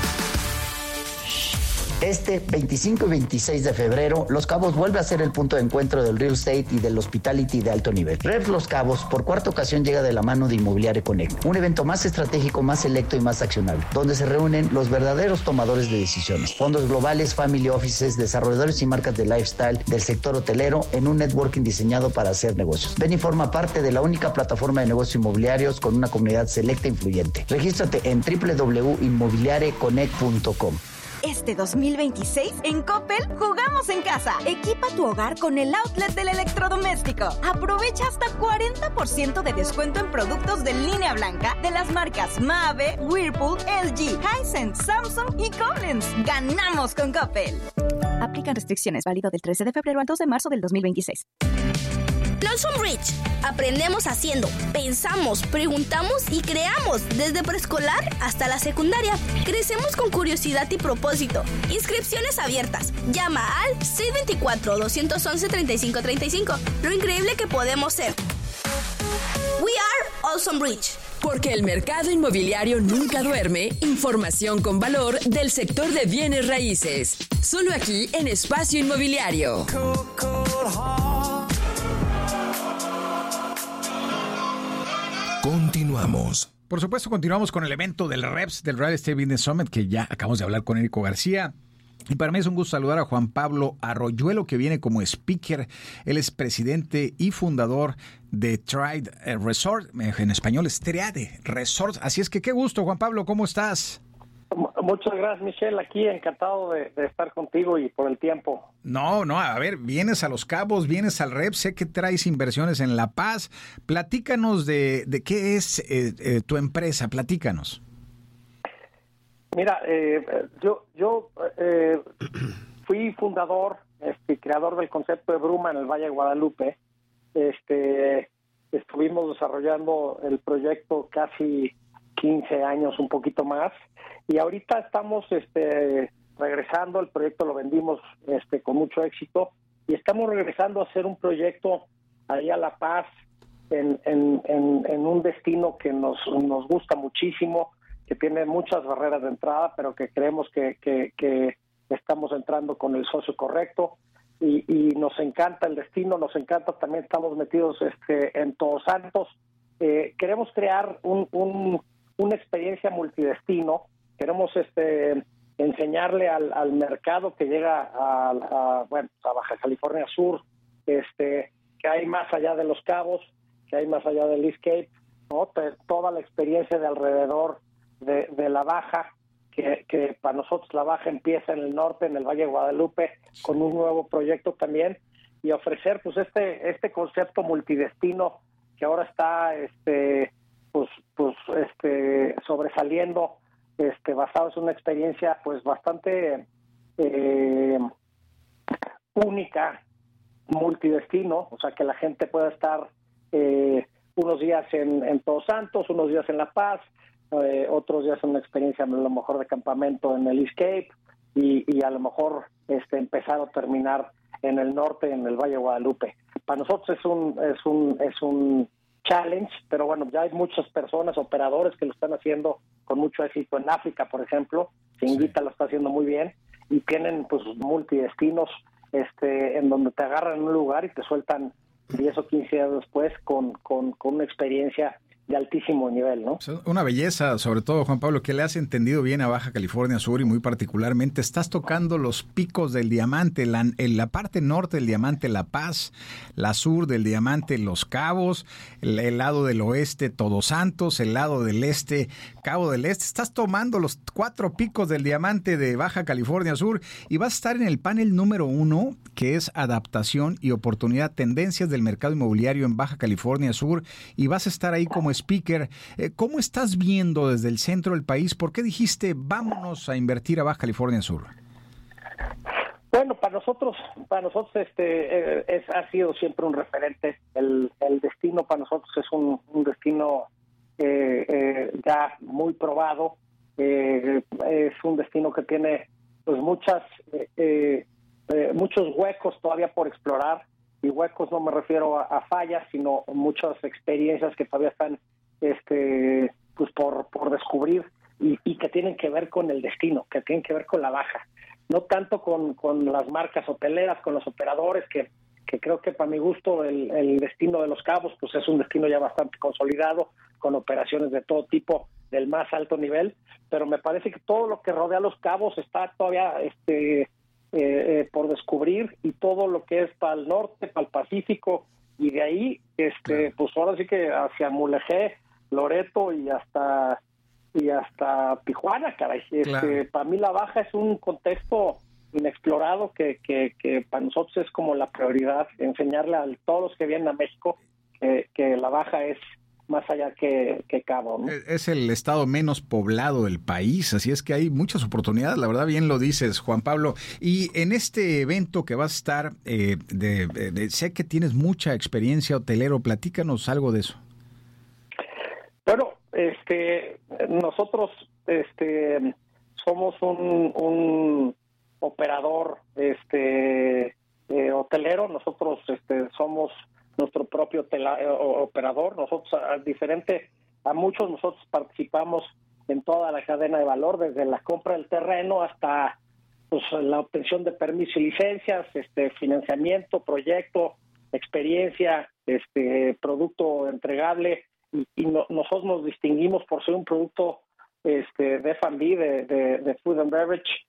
Este 25 y 26 de febrero, Los Cabos vuelve a ser el punto de encuentro del real estate y del hospitality de alto nivel. REF Los Cabos, por cuarta ocasión, llega de la mano de Inmobiliaria Connect, un evento más estratégico, más selecto y más accionable, donde se reúnen los verdaderos tomadores de decisiones, fondos globales, family offices, desarrolladores y marcas de lifestyle del sector hotelero en un networking diseñado para hacer negocios. Ven y forma parte de la única plataforma de negocios inmobiliarios con una comunidad selecta e influyente. Regístrate en www.inmobiliareconnect.com. Este 2026 en Coppel jugamos en casa. Equipa tu hogar con el outlet del electrodoméstico. Aprovecha hasta 40% de descuento en productos de línea blanca de las marcas Mave, Whirlpool, LG, Hisense, Samsung y Collins. ¡Ganamos con Coppel! Aplican restricciones. Válido del 13 de febrero al 2 de marzo del 2026. Lawson Bridge. Aprendemos haciendo, pensamos, preguntamos y creamos desde preescolar hasta la secundaria. Crecemos con curiosidad y propósito. Inscripciones abiertas. Llama al 624-211-3535. Lo increíble que podemos ser. We are Lawson Bridge. Porque el mercado inmobiliario nunca duerme, información con valor del sector de bienes raíces. Solo aquí en Espacio Inmobiliario. Continuamos. Por supuesto, continuamos con el evento del REBS, del Real Estate Business Summit, que ya acabamos de hablar con Érico García. Y para mí es un gusto saludar a Juan Pablo Arroyuelo, que viene como speaker. Él es presidente y fundador de Triad Resort, en español es Triad Resort. Así es que qué gusto, Juan Pablo, ¿cómo estás? Muchas gracias, Michelle. Aquí encantado de estar contigo y por el tiempo. No, a ver, vienes a Los Cabos, vienes al REP, sé que traes inversiones en La Paz. Platícanos de qué es tu empresa, platícanos. Mira, yo fui fundador y creador del concepto de Bruma en el Valle de Guadalupe. Estuvimos desarrollando el proyecto casi 15 años, un poquito más, y ahorita estamos regresando. El proyecto lo vendimos con mucho éxito y estamos regresando a hacer un proyecto ahí a La Paz en un destino que nos gusta muchísimo, que tiene muchas barreras de entrada, pero que creemos que estamos entrando con el socio correcto, y nos encanta el destino, nos encanta también. Estamos metidos en Todos Santos. Queremos crear una experiencia multidestino. Queremos enseñarle al mercado que llega a Baja California Sur, que hay más allá de Los Cabos, que hay más allá del East Cape, ¿no? Toda la experiencia de alrededor de la Baja, que para nosotros la Baja empieza en el norte, en el Valle de Guadalupe, con un nuevo proyecto también, y ofrecer pues este concepto multidestino que ahora está sobresaliendo, basado en una experiencia pues bastante única, multidestino, o sea, que la gente pueda estar unos días en Todos Santos, unos días en La Paz, otros días en una experiencia a lo mejor de campamento en el East Cape, y a lo mejor empezar o terminar en el norte, en el Valle de Guadalupe. Para nosotros es un challenge, pero bueno, ya hay muchas personas, operadores que lo están haciendo con mucho éxito en África, por ejemplo. Singuita lo está haciendo muy bien, y tienen pues multidestinos en donde te agarran en un lugar y te sueltan 10 o 15 días después con una experiencia de altísimo nivel, ¿no? Una belleza, sobre todo, Juan Pablo, que le has entendido bien a Baja California Sur y muy particularmente estás tocando los picos del diamante, en la parte norte del diamante La Paz, la sur del diamante Los Cabos, el lado del oeste Todos Santos, el lado del este Cabo del Este. Estás tomando los 4 picos del diamante de Baja California Sur y vas a estar en el panel número 1, que es adaptación y oportunidad, tendencias del mercado inmobiliario en Baja California Sur, y vas a estar ahí como speaker. ¿Cómo estás viendo desde el centro del país? ¿Por qué dijiste vámonos a invertir a Baja California Sur? Bueno, para nosotros ha sido siempre un referente. El destino para nosotros es un destino ya muy probado. Es un destino que tiene pues muchos huecos todavía por explorar, y huecos no me refiero a fallas, sino muchas experiencias que todavía están pues por descubrir y que tienen que ver con el destino, que tienen que ver con la Baja, no tanto con las marcas hoteleras, con los operadores, que creo que para mi gusto el destino de Los Cabos pues es un destino ya bastante consolidado, con operaciones de todo tipo del más alto nivel, pero me parece que todo lo que rodea Los Cabos está todavía por descubrir, y todo lo que es para el norte, para el Pacífico, y de ahí pues ahora sí que hacia Mulegé, Loreto y hasta Tijuana, caray. Para mí la Baja es un contexto inexplorado que para nosotros es como la prioridad, enseñarle a todos los que vienen a México que la Baja es más allá que Cabo, ¿no? Es el estado menos poblado del país, así es que hay muchas oportunidades, la verdad, bien lo dices, Juan Pablo. Y en este evento que vas a estar, sé que tienes mucha experiencia hotelero, platícanos algo de eso. Bueno, nosotros somos un operador hotelero. Nosotros somos nuestro propio operador. Nosotros, diferente a muchos, nosotros participamos en toda la cadena de valor, desde la compra del terreno hasta pues la obtención de permisos y licencias, financiamiento, proyecto, experiencia, producto entregable, y nosotros nos distinguimos por ser un producto de F&B, de food and beverage.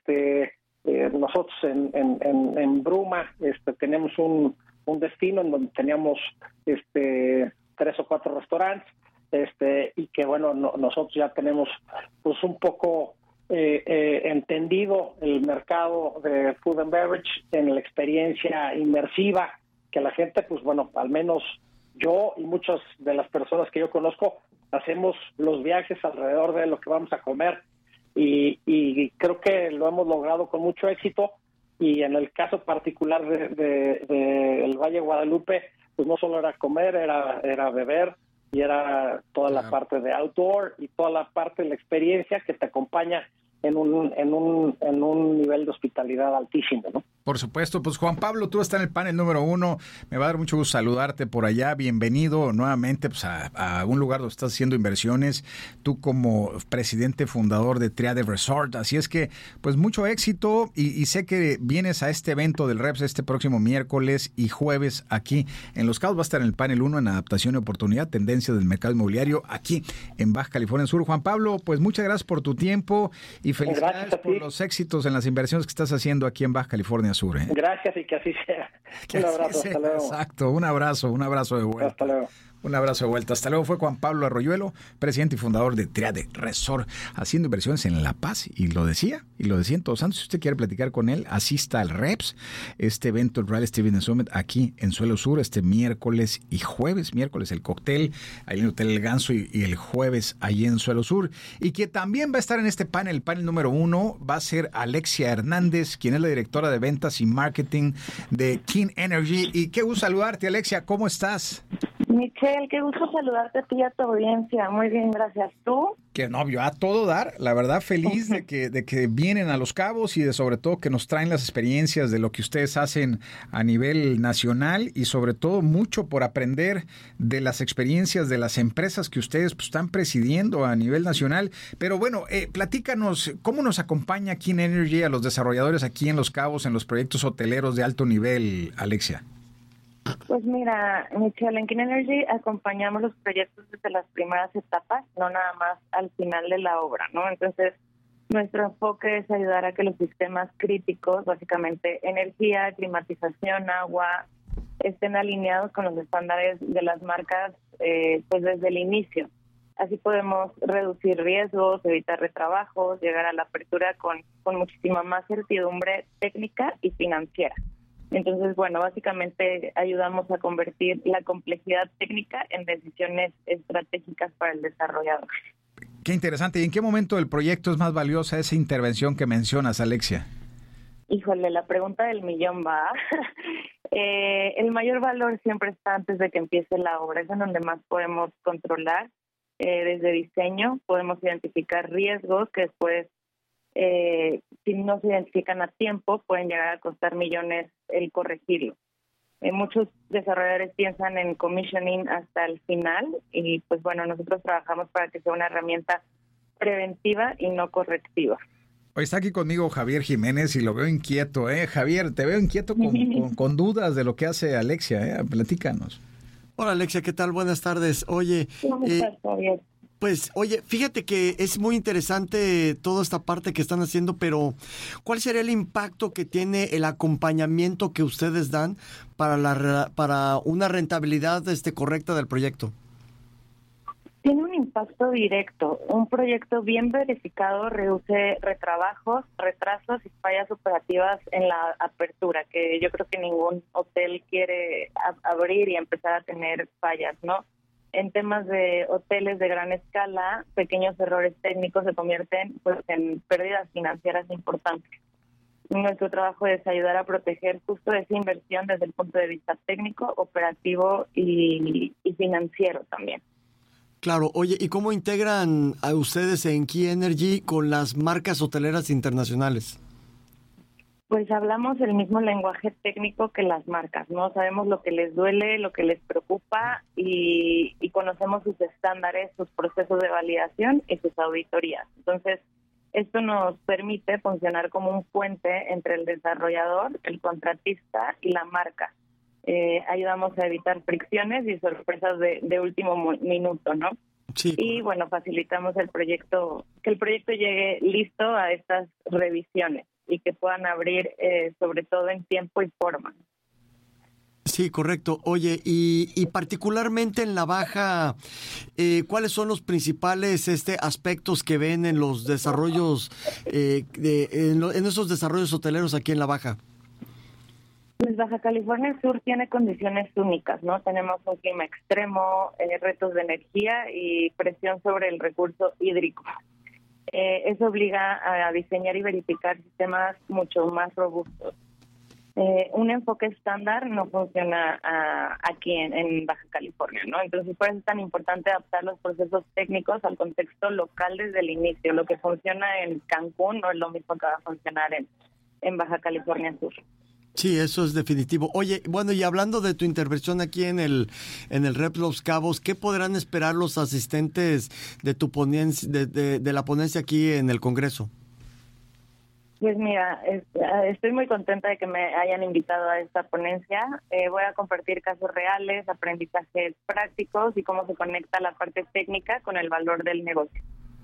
Nosotros en Bruma tenemos un destino en donde teníamos 3 o 4 restaurantes, y que bueno, nosotros ya tenemos pues un poco entendido el mercado de food and beverage en la experiencia inmersiva, que la gente, pues bueno, al menos yo y muchas de las personas que yo conozco hacemos los viajes alrededor de lo que vamos a comer, y creo que lo hemos logrado con mucho éxito. Y en el caso particular de el Valle de Guadalupe, pues no solo era comer, era beber, y era toda la parte de outdoor y toda la parte de la experiencia que te acompaña en un nivel de hospitalidad altísimo, ¿no? Por supuesto. Pues Juan Pablo, tú estás en el panel número 1. Me va a dar mucho gusto saludarte por allá. Bienvenido nuevamente pues, a un lugar donde estás haciendo inversiones. Tú como presidente fundador de Triade Resort. Así es que, pues mucho éxito, y sé que vienes a este evento del REPS este próximo miércoles y jueves aquí en Los Cabos. Va a estar en el panel 1 en adaptación y oportunidad, tendencias del mercado inmobiliario aquí en Baja California Sur. Juan Pablo, pues muchas gracias por tu tiempo y felicidades por los éxitos en las inversiones que estás haciendo aquí en Baja California Sur. Gracias, y que así sea. Un abrazo, hasta luego. Exacto, un abrazo de vuelta. Hasta luego. Un abrazo de vuelta. Hasta luego. Fue Juan Pablo Arroyuelo, presidente y fundador de Triade Resort, haciendo inversiones en La Paz. Y lo decía en Todos Santos. Si usted quiere platicar con él, asista al REPS, este evento, el Real Estate Business Summit, aquí en Suelo Sur, miércoles y jueves. Miércoles el cóctel, ahí en el Hotel El Ganso, y el jueves ahí en Suelo Sur. Y que también va a estar en este panel, el panel número 1, va a ser Alexia Hernández, quien es la directora de ventas y marketing de King Energy. Y qué gusto saludarte, Alexia. ¿Cómo estás? Michelle, qué gusto saludarte a ti y a tu audiencia. Muy bien, gracias. ¿Tú? Que no, yo a todo dar, la verdad feliz de que vienen a Los Cabos y de sobre todo que nos traen las experiencias de lo que ustedes hacen a nivel nacional y sobre todo mucho por aprender de las experiencias de las empresas que ustedes pues, están presidiendo a nivel nacional. Pero bueno, platícanos, ¿cómo nos acompaña Clean Energy a los desarrolladores aquí en Los Cabos en los proyectos hoteleros de alto nivel, Alexia? Pues mira, Michelle, en Clean Energy acompañamos los proyectos desde las primeras etapas, no nada más al final de la obra, ¿no? Entonces, nuestro enfoque es ayudar a que los sistemas críticos, básicamente energía, climatización, agua, estén alineados con los estándares de las marcas pues desde el inicio. Así podemos reducir riesgos, evitar retrabajos, llegar a la apertura con muchísima más certidumbre técnica y financiera. Entonces, bueno, básicamente ayudamos a convertir la complejidad técnica en decisiones estratégicas para el desarrollador. Qué interesante. ¿Y en qué momento del proyecto es más valiosa esa intervención que mencionas, Alexia? Híjole, la pregunta del millón va. El mayor valor siempre está antes de que empiece la obra. Es en donde más podemos controlar. Desde diseño podemos identificar riesgos que después, si no se identifican a tiempo, pueden llegar a costar millones el corregirlo. Muchos desarrolladores piensan en commissioning hasta el final y pues bueno, nosotros trabajamos para que sea una herramienta preventiva y no correctiva. Hoy está aquí conmigo Javier Jiménez y lo veo inquieto, Javier, te veo inquieto con dudas de lo que hace Alexia, platícanos. Hola Alexia, ¿qué tal? Buenas tardes. Oye, ¿cómo estás, Javier? Pues, oye, fíjate que es muy interesante toda esta parte que están haciendo, pero ¿cuál sería el impacto que tiene el acompañamiento que ustedes dan para una rentabilidad correcta del proyecto? Tiene un impacto directo. Un proyecto bien verificado reduce retrabajos, retrasos y fallas operativas en la apertura, que yo creo que ningún hotel quiere abrir y empezar a tener fallas, ¿no? En temas de hoteles de gran escala, pequeños errores técnicos se convierten pues en pérdidas financieras importantes. Nuestro trabajo es ayudar a proteger justo esa inversión desde el punto de vista técnico, operativo y financiero también. Claro. Oye, ¿y cómo integran a ustedes en Key Energy con las marcas hoteleras internacionales? Pues hablamos el mismo lenguaje técnico que las marcas, ¿no? Sabemos lo que les duele, lo que les preocupa y conocemos sus estándares, sus procesos de validación y sus auditorías. Entonces, esto nos permite funcionar como un puente entre el desarrollador, el contratista y la marca. Ayudamos a evitar fricciones y sorpresas de último minuto, ¿no? Sí. Y bueno, facilitamos que el proyecto llegue listo a estas revisiones y que puedan abrir sobre todo en tiempo y forma. Sí, correcto. Oye, y particularmente en la Baja, ¿cuáles son los principales aspectos que ven en los desarrollos, en esos desarrollos hoteleros aquí en la Baja? Pues Baja California Sur tiene condiciones únicas, ¿no? Tenemos un clima extremo, retos de energía y presión sobre el recurso hídrico. Eso obliga a diseñar y verificar sistemas mucho más robustos. Un enfoque estándar no funciona aquí en Baja California, ¿no? Entonces, por eso es tan importante adaptar los procesos técnicos al contexto local desde el inicio. Lo que funciona en Cancún no es lo mismo que va a funcionar en Baja California Sur. Sí, eso es definitivo. Oye, bueno, y hablando de tu intervención aquí en el REP Los Cabos, ¿qué podrán esperar los asistentes de tu ponencia, de la ponencia aquí en el Congreso? Pues mira, estoy muy contenta de que me hayan invitado a esta ponencia. Voy a compartir casos reales, aprendizajes prácticos y cómo se conecta la parte técnica con el valor del negocio.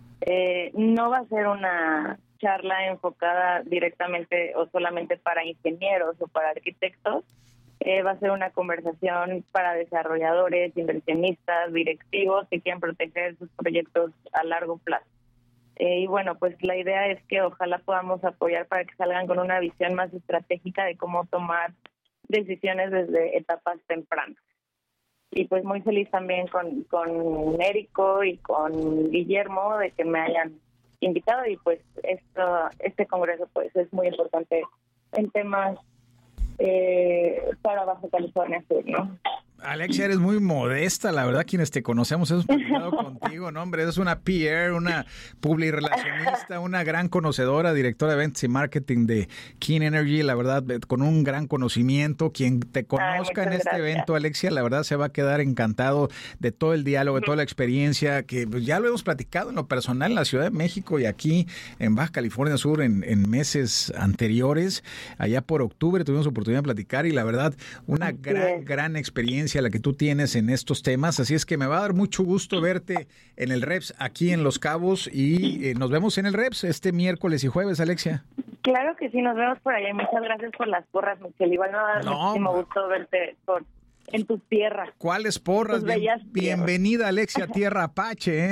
No va a ser una charla enfocada directamente o solamente para ingenieros o para arquitectos. Va a ser una conversación para desarrolladores, inversionistas, directivos que quieren proteger sus proyectos a largo plazo. Y bueno, pues la idea es que ojalá podamos apoyar para que salgan con una visión más estratégica de cómo tomar decisiones desde etapas tempranas. Y pues muy feliz también con Érico y con Guillermo de que me hayan invitado y pues este congreso pues es muy importante en temas para Baja California Sur, ¿no? Alexia, eres muy modesta, la verdad, quienes te conocemos hemos platicado contigo, ¿no, hombre? Eres una PR, una publirelacionista, una gran conocedora, directora de eventos y marketing de Clean Energy, la verdad, con un gran conocimiento. Quien te conozca en este evento, Alexia, la verdad se va a quedar encantado de todo el diálogo, de toda la experiencia, que pues, ya lo hemos platicado en lo personal en la Ciudad de México y aquí en Baja California Sur en meses anteriores. Allá por octubre tuvimos oportunidad de platicar y la verdad, una gran experiencia la que tú tienes en estos temas, así es que me va a dar mucho gusto verte en el Reps aquí en Los Cabos y nos vemos en el Reps este miércoles y jueves, Alexia. Claro que sí, nos vemos por allá. Muchas gracias por las porras, Michelle. Igual me va a dar muchísimo gusto verte en tus tierras. ¿Cuáles porras? Bienvenida, Alexia, tierra Apache.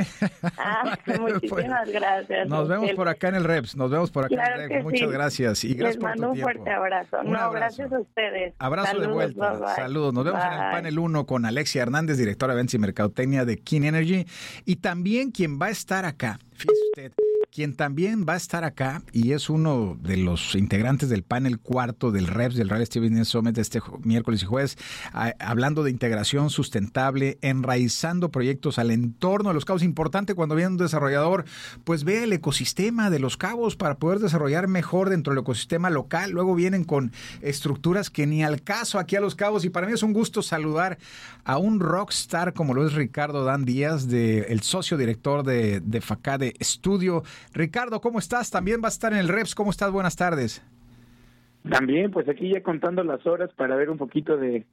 Muchísimas gracias. Nos vemos por acá en el Reps. Nos vemos por acá en el Reps. Muchas gracias. Y gracias por tu tiempo. Les mando un fuerte abrazo. Gracias a ustedes. Abrazo de vuelta. Bye. Saludos. Nos vemos en el panel 1 con Alexia Hernández, directora de Eventos y Mercadotecnia de Clean Energy. Y también quien va a estar acá, fíjese usted, quien también va a estar acá y es uno de los integrantes del panel cuarto del Reps, del Real Estate Business Summit este miércoles y jueves, hablando de integración sustentable, enraizando proyectos al entorno de Los Cabos. Importante cuando viene un desarrollador, pues vea el ecosistema de Los Cabos para poder desarrollar mejor dentro del ecosistema local. Luego vienen con estructuras que ni al caso aquí a Los Cabos y para mí es un gusto saludar a un rockstar como lo es Ricardo Dan Díaz, el socio director de Facade Studio. Ricardo, ¿cómo estás? También vas a estar en el Reps. ¿Cómo estás? Buenas tardes. También, pues aquí ya contando las horas para ver un poquito de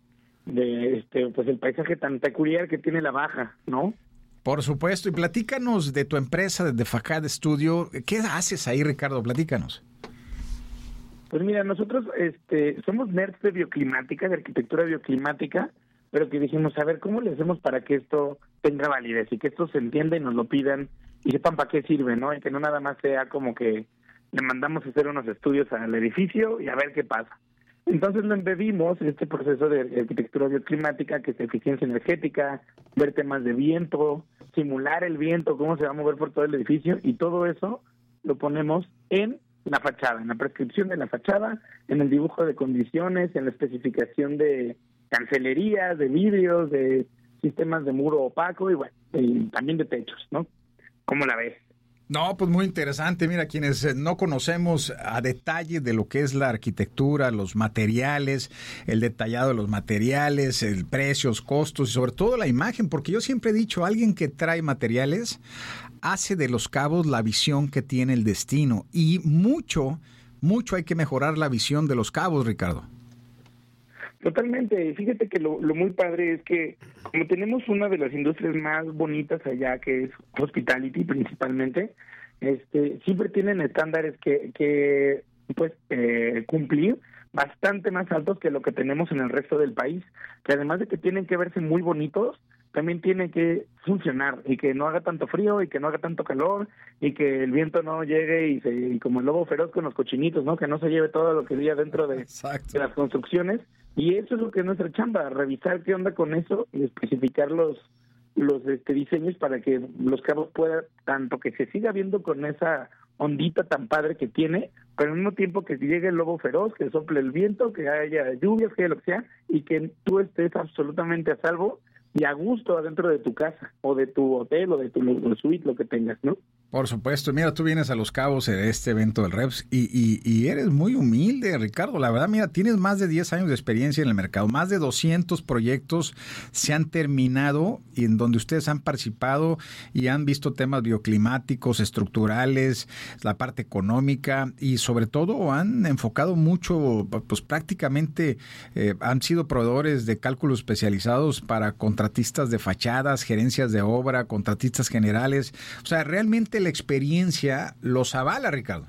pues el paisaje tan peculiar que tiene la Baja, ¿no? Por supuesto. Y platícanos de tu empresa, de Facade Studio. ¿Qué haces ahí, Ricardo? Platícanos. Pues mira, nosotros somos nerds de bioclimática, de arquitectura bioclimática, pero que dijimos, a ver, ¿cómo le hacemos para que esto tenga validez y que esto se entienda y nos lo pidan y sepan para qué sirve, ¿no? Y que no nada más sea como que le mandamos a hacer unos estudios al edificio y a ver qué pasa. Entonces lo embebimos este proceso de arquitectura bioclimática, que es eficiencia energética, ver temas de viento, simular el viento, cómo se va a mover por todo el edificio, y todo eso lo ponemos en la fachada, en la prescripción de la fachada, en el dibujo de condiciones, en la especificación de cancelerías, de vidrios, de sistemas de muro opaco y bueno, y también de techos, ¿no? ¿Cómo la ves? No, pues muy interesante. Mira, quienes no conocemos a detalle de lo que es la arquitectura, los materiales, el detallado de los materiales, el precios, costos y sobre todo la imagen, porque yo siempre he dicho, alguien que trae materiales hace de Los Cabos la visión que tiene el destino y mucho hay que mejorar la visión de Los Cabos, Ricardo. Totalmente. Fíjate que lo muy padre es que como tenemos una de las industrias más bonitas allá, que es hospitality principalmente, siempre tienen estándares que cumplir bastante más altos que lo que tenemos en el resto del país, que además de que tienen que verse muy bonitos, también tienen que funcionar y que no haga tanto frío y que no haga tanto calor y que el viento no llegue y como el lobo feroz con los cochinitos, ¿no? Que no se lleve todo lo que había dentro de las construcciones. Y eso es lo que es nuestra chamba, revisar qué onda con eso y especificar los diseños para que Los Cabos pueda, tanto que se siga viendo con esa ondita tan padre que tiene, pero al mismo tiempo que llegue el lobo feroz, que sople el viento, que haya lluvias, que haya lo que sea, y que tú estés absolutamente a salvo y a gusto adentro de tu casa, o de tu hotel, o de tu suite, lo que tengas, ¿no? Por supuesto. Mira, tú vienes a Los Cabos en este evento del Reps y eres muy humilde, Ricardo. La verdad, mira, tienes más de 10 años de experiencia en el mercado. Más de 200 proyectos se han terminado y en donde ustedes han participado y han visto temas bioclimáticos, estructurales, la parte económica y sobre todo han enfocado mucho, pues prácticamente han sido proveedores de cálculos especializados para contratistas de fachadas, gerencias de obra, contratistas generales. O sea, realmente la experiencia los avala, Ricardo.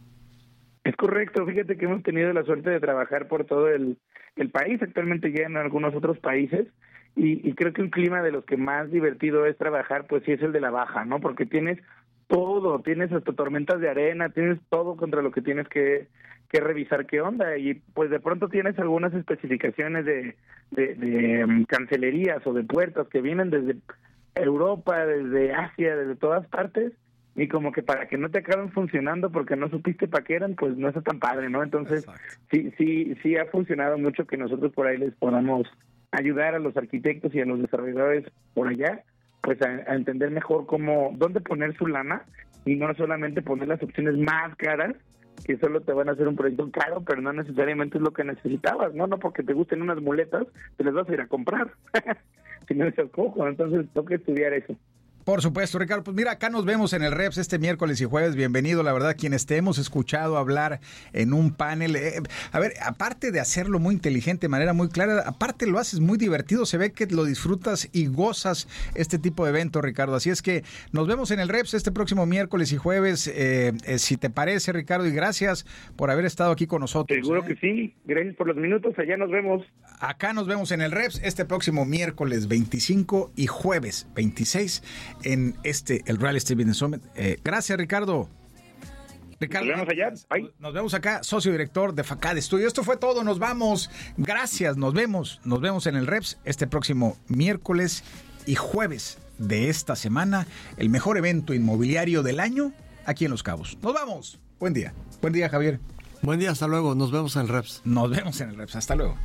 Es correcto. Fíjate que hemos tenido la suerte de trabajar por todo el país. Actualmente ya en algunos otros países y creo que un clima de los que más divertido es trabajar, pues sí es el de la Baja, ¿no? Porque tienes todo, tienes hasta tormentas de arena, tienes todo contra lo que tienes que revisar qué onda y pues de pronto tienes algunas especificaciones de cancelerías o de puertas que vienen desde Europa, desde Asia, desde todas partes y como que para que no te acaben funcionando porque no supiste para qué eran, pues no está tan padre, ¿no? Entonces sí ha funcionado mucho que nosotros por ahí les podamos ayudar a los arquitectos y a los desarrolladores por allá, pues a entender mejor dónde poner su lana y no solamente poner las opciones más caras que solo te van a hacer un proyecto caro, pero no necesariamente es lo que necesitabas, no porque te gusten unas muletas, te las vas a ir a comprar, si no seas cojo, entonces tengo que estudiar eso. Por supuesto, Ricardo. Pues mira, acá nos vemos en el Reps este miércoles y jueves. Bienvenido, la verdad, quienes te hemos escuchado hablar en un panel. A ver, aparte de hacerlo muy inteligente, de manera muy clara, aparte lo haces muy divertido. Se ve que lo disfrutas y gozas este tipo de evento, Ricardo. Así es que nos vemos en el Reps este próximo miércoles y jueves, si te parece, Ricardo. Y gracias por haber estado aquí con nosotros. Seguro que sí. Gracias por los minutos. Allá nos vemos. Acá nos vemos en el Reps este próximo miércoles 25 y jueves 26 en el Real Estate Business Summit. Gracias, Ricardo. Nos vemos allá. Bye. Nos vemos acá, socio director de Facade Studio. Esto fue todo, nos vamos. Gracias, nos vemos en el Reps este próximo miércoles y jueves de esta semana, el mejor evento inmobiliario del año aquí en Los Cabos. Nos vamos. Buen día. Buen día, Javier. Buen día, hasta luego. Nos vemos en el Reps. Nos vemos en el Reps. Hasta luego.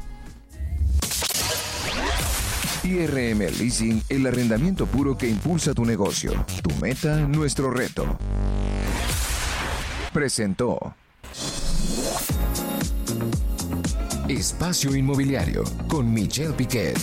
IRM Leasing, el arrendamiento puro que impulsa tu negocio. Tu meta, nuestro reto. Presentó Espacio Inmobiliario con Michelle Piquet.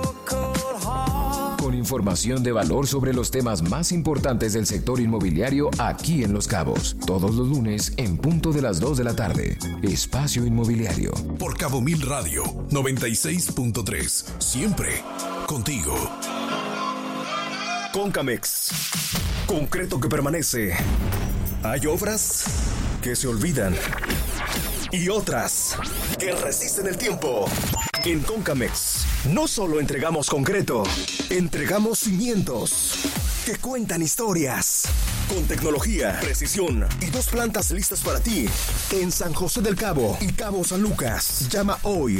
Con información de valor sobre los temas más importantes del sector inmobiliario aquí en Los Cabos. Todos los lunes en punto de las 2 de la tarde. Espacio Inmobiliario. Por Cabo Mil Radio 96.3. Siempre contigo. Concamex. Concreto que permanece. Hay obras que se olvidan y otras que resisten el tiempo. En Concamex no solo entregamos concreto, entregamos cimientos que cuentan historias. Con tecnología, precisión y 2 plantas listas para ti. En San José del Cabo y Cabo San Lucas. Llama hoy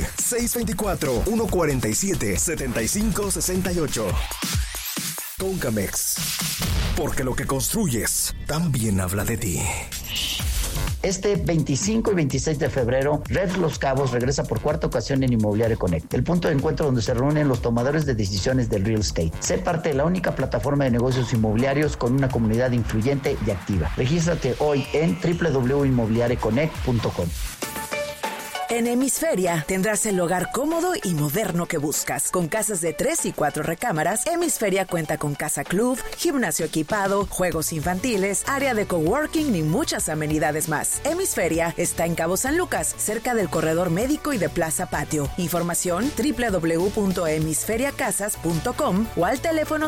624-147-7568. Concamex. Porque lo que construyes también habla de ti. Este 25 y 26 de febrero, Red Los Cabos regresa por 4ª ocasión en Inmobiliario Connect, el punto de encuentro donde se reúnen los tomadores de decisiones del real estate. Sé parte de la única plataforma de negocios inmobiliarios con una comunidad influyente y activa. Regístrate hoy en www.inmobiliarioconnect.com. En Hemisferia tendrás el hogar cómodo y moderno que buscas. Con casas de 3 y 4 recámaras, Hemisferia cuenta con casa club, gimnasio equipado, juegos infantiles, área de coworking y muchas amenidades más. Hemisferia está en Cabo San Lucas, cerca del corredor médico y de Plaza Patio. Información www.hemisferiacasas.com o al teléfono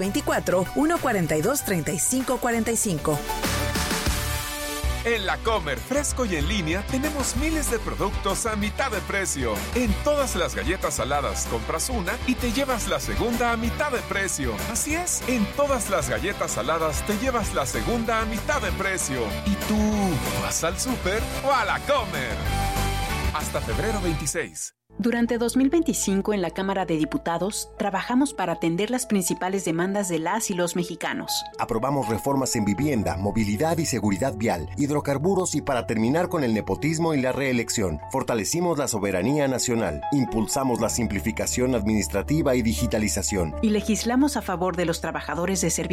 624-142-3545. En La Comer, fresco y en línea, tenemos miles de productos a mitad de precio. En todas las galletas saladas compras una y te llevas la segunda a mitad de precio. Así es, en todas las galletas saladas te llevas la segunda a mitad de precio. ¿Y tú vas al súper o a La Comer? Hasta febrero 26. Durante 2025 en la Cámara de Diputados trabajamos para atender las principales demandas de las y los mexicanos. Aprobamos reformas en vivienda, movilidad y seguridad vial, hidrocarburos y para terminar con el nepotismo y la reelección. Fortalecimos la soberanía nacional, impulsamos la simplificación administrativa y digitalización. Y legislamos a favor de los trabajadores de servicios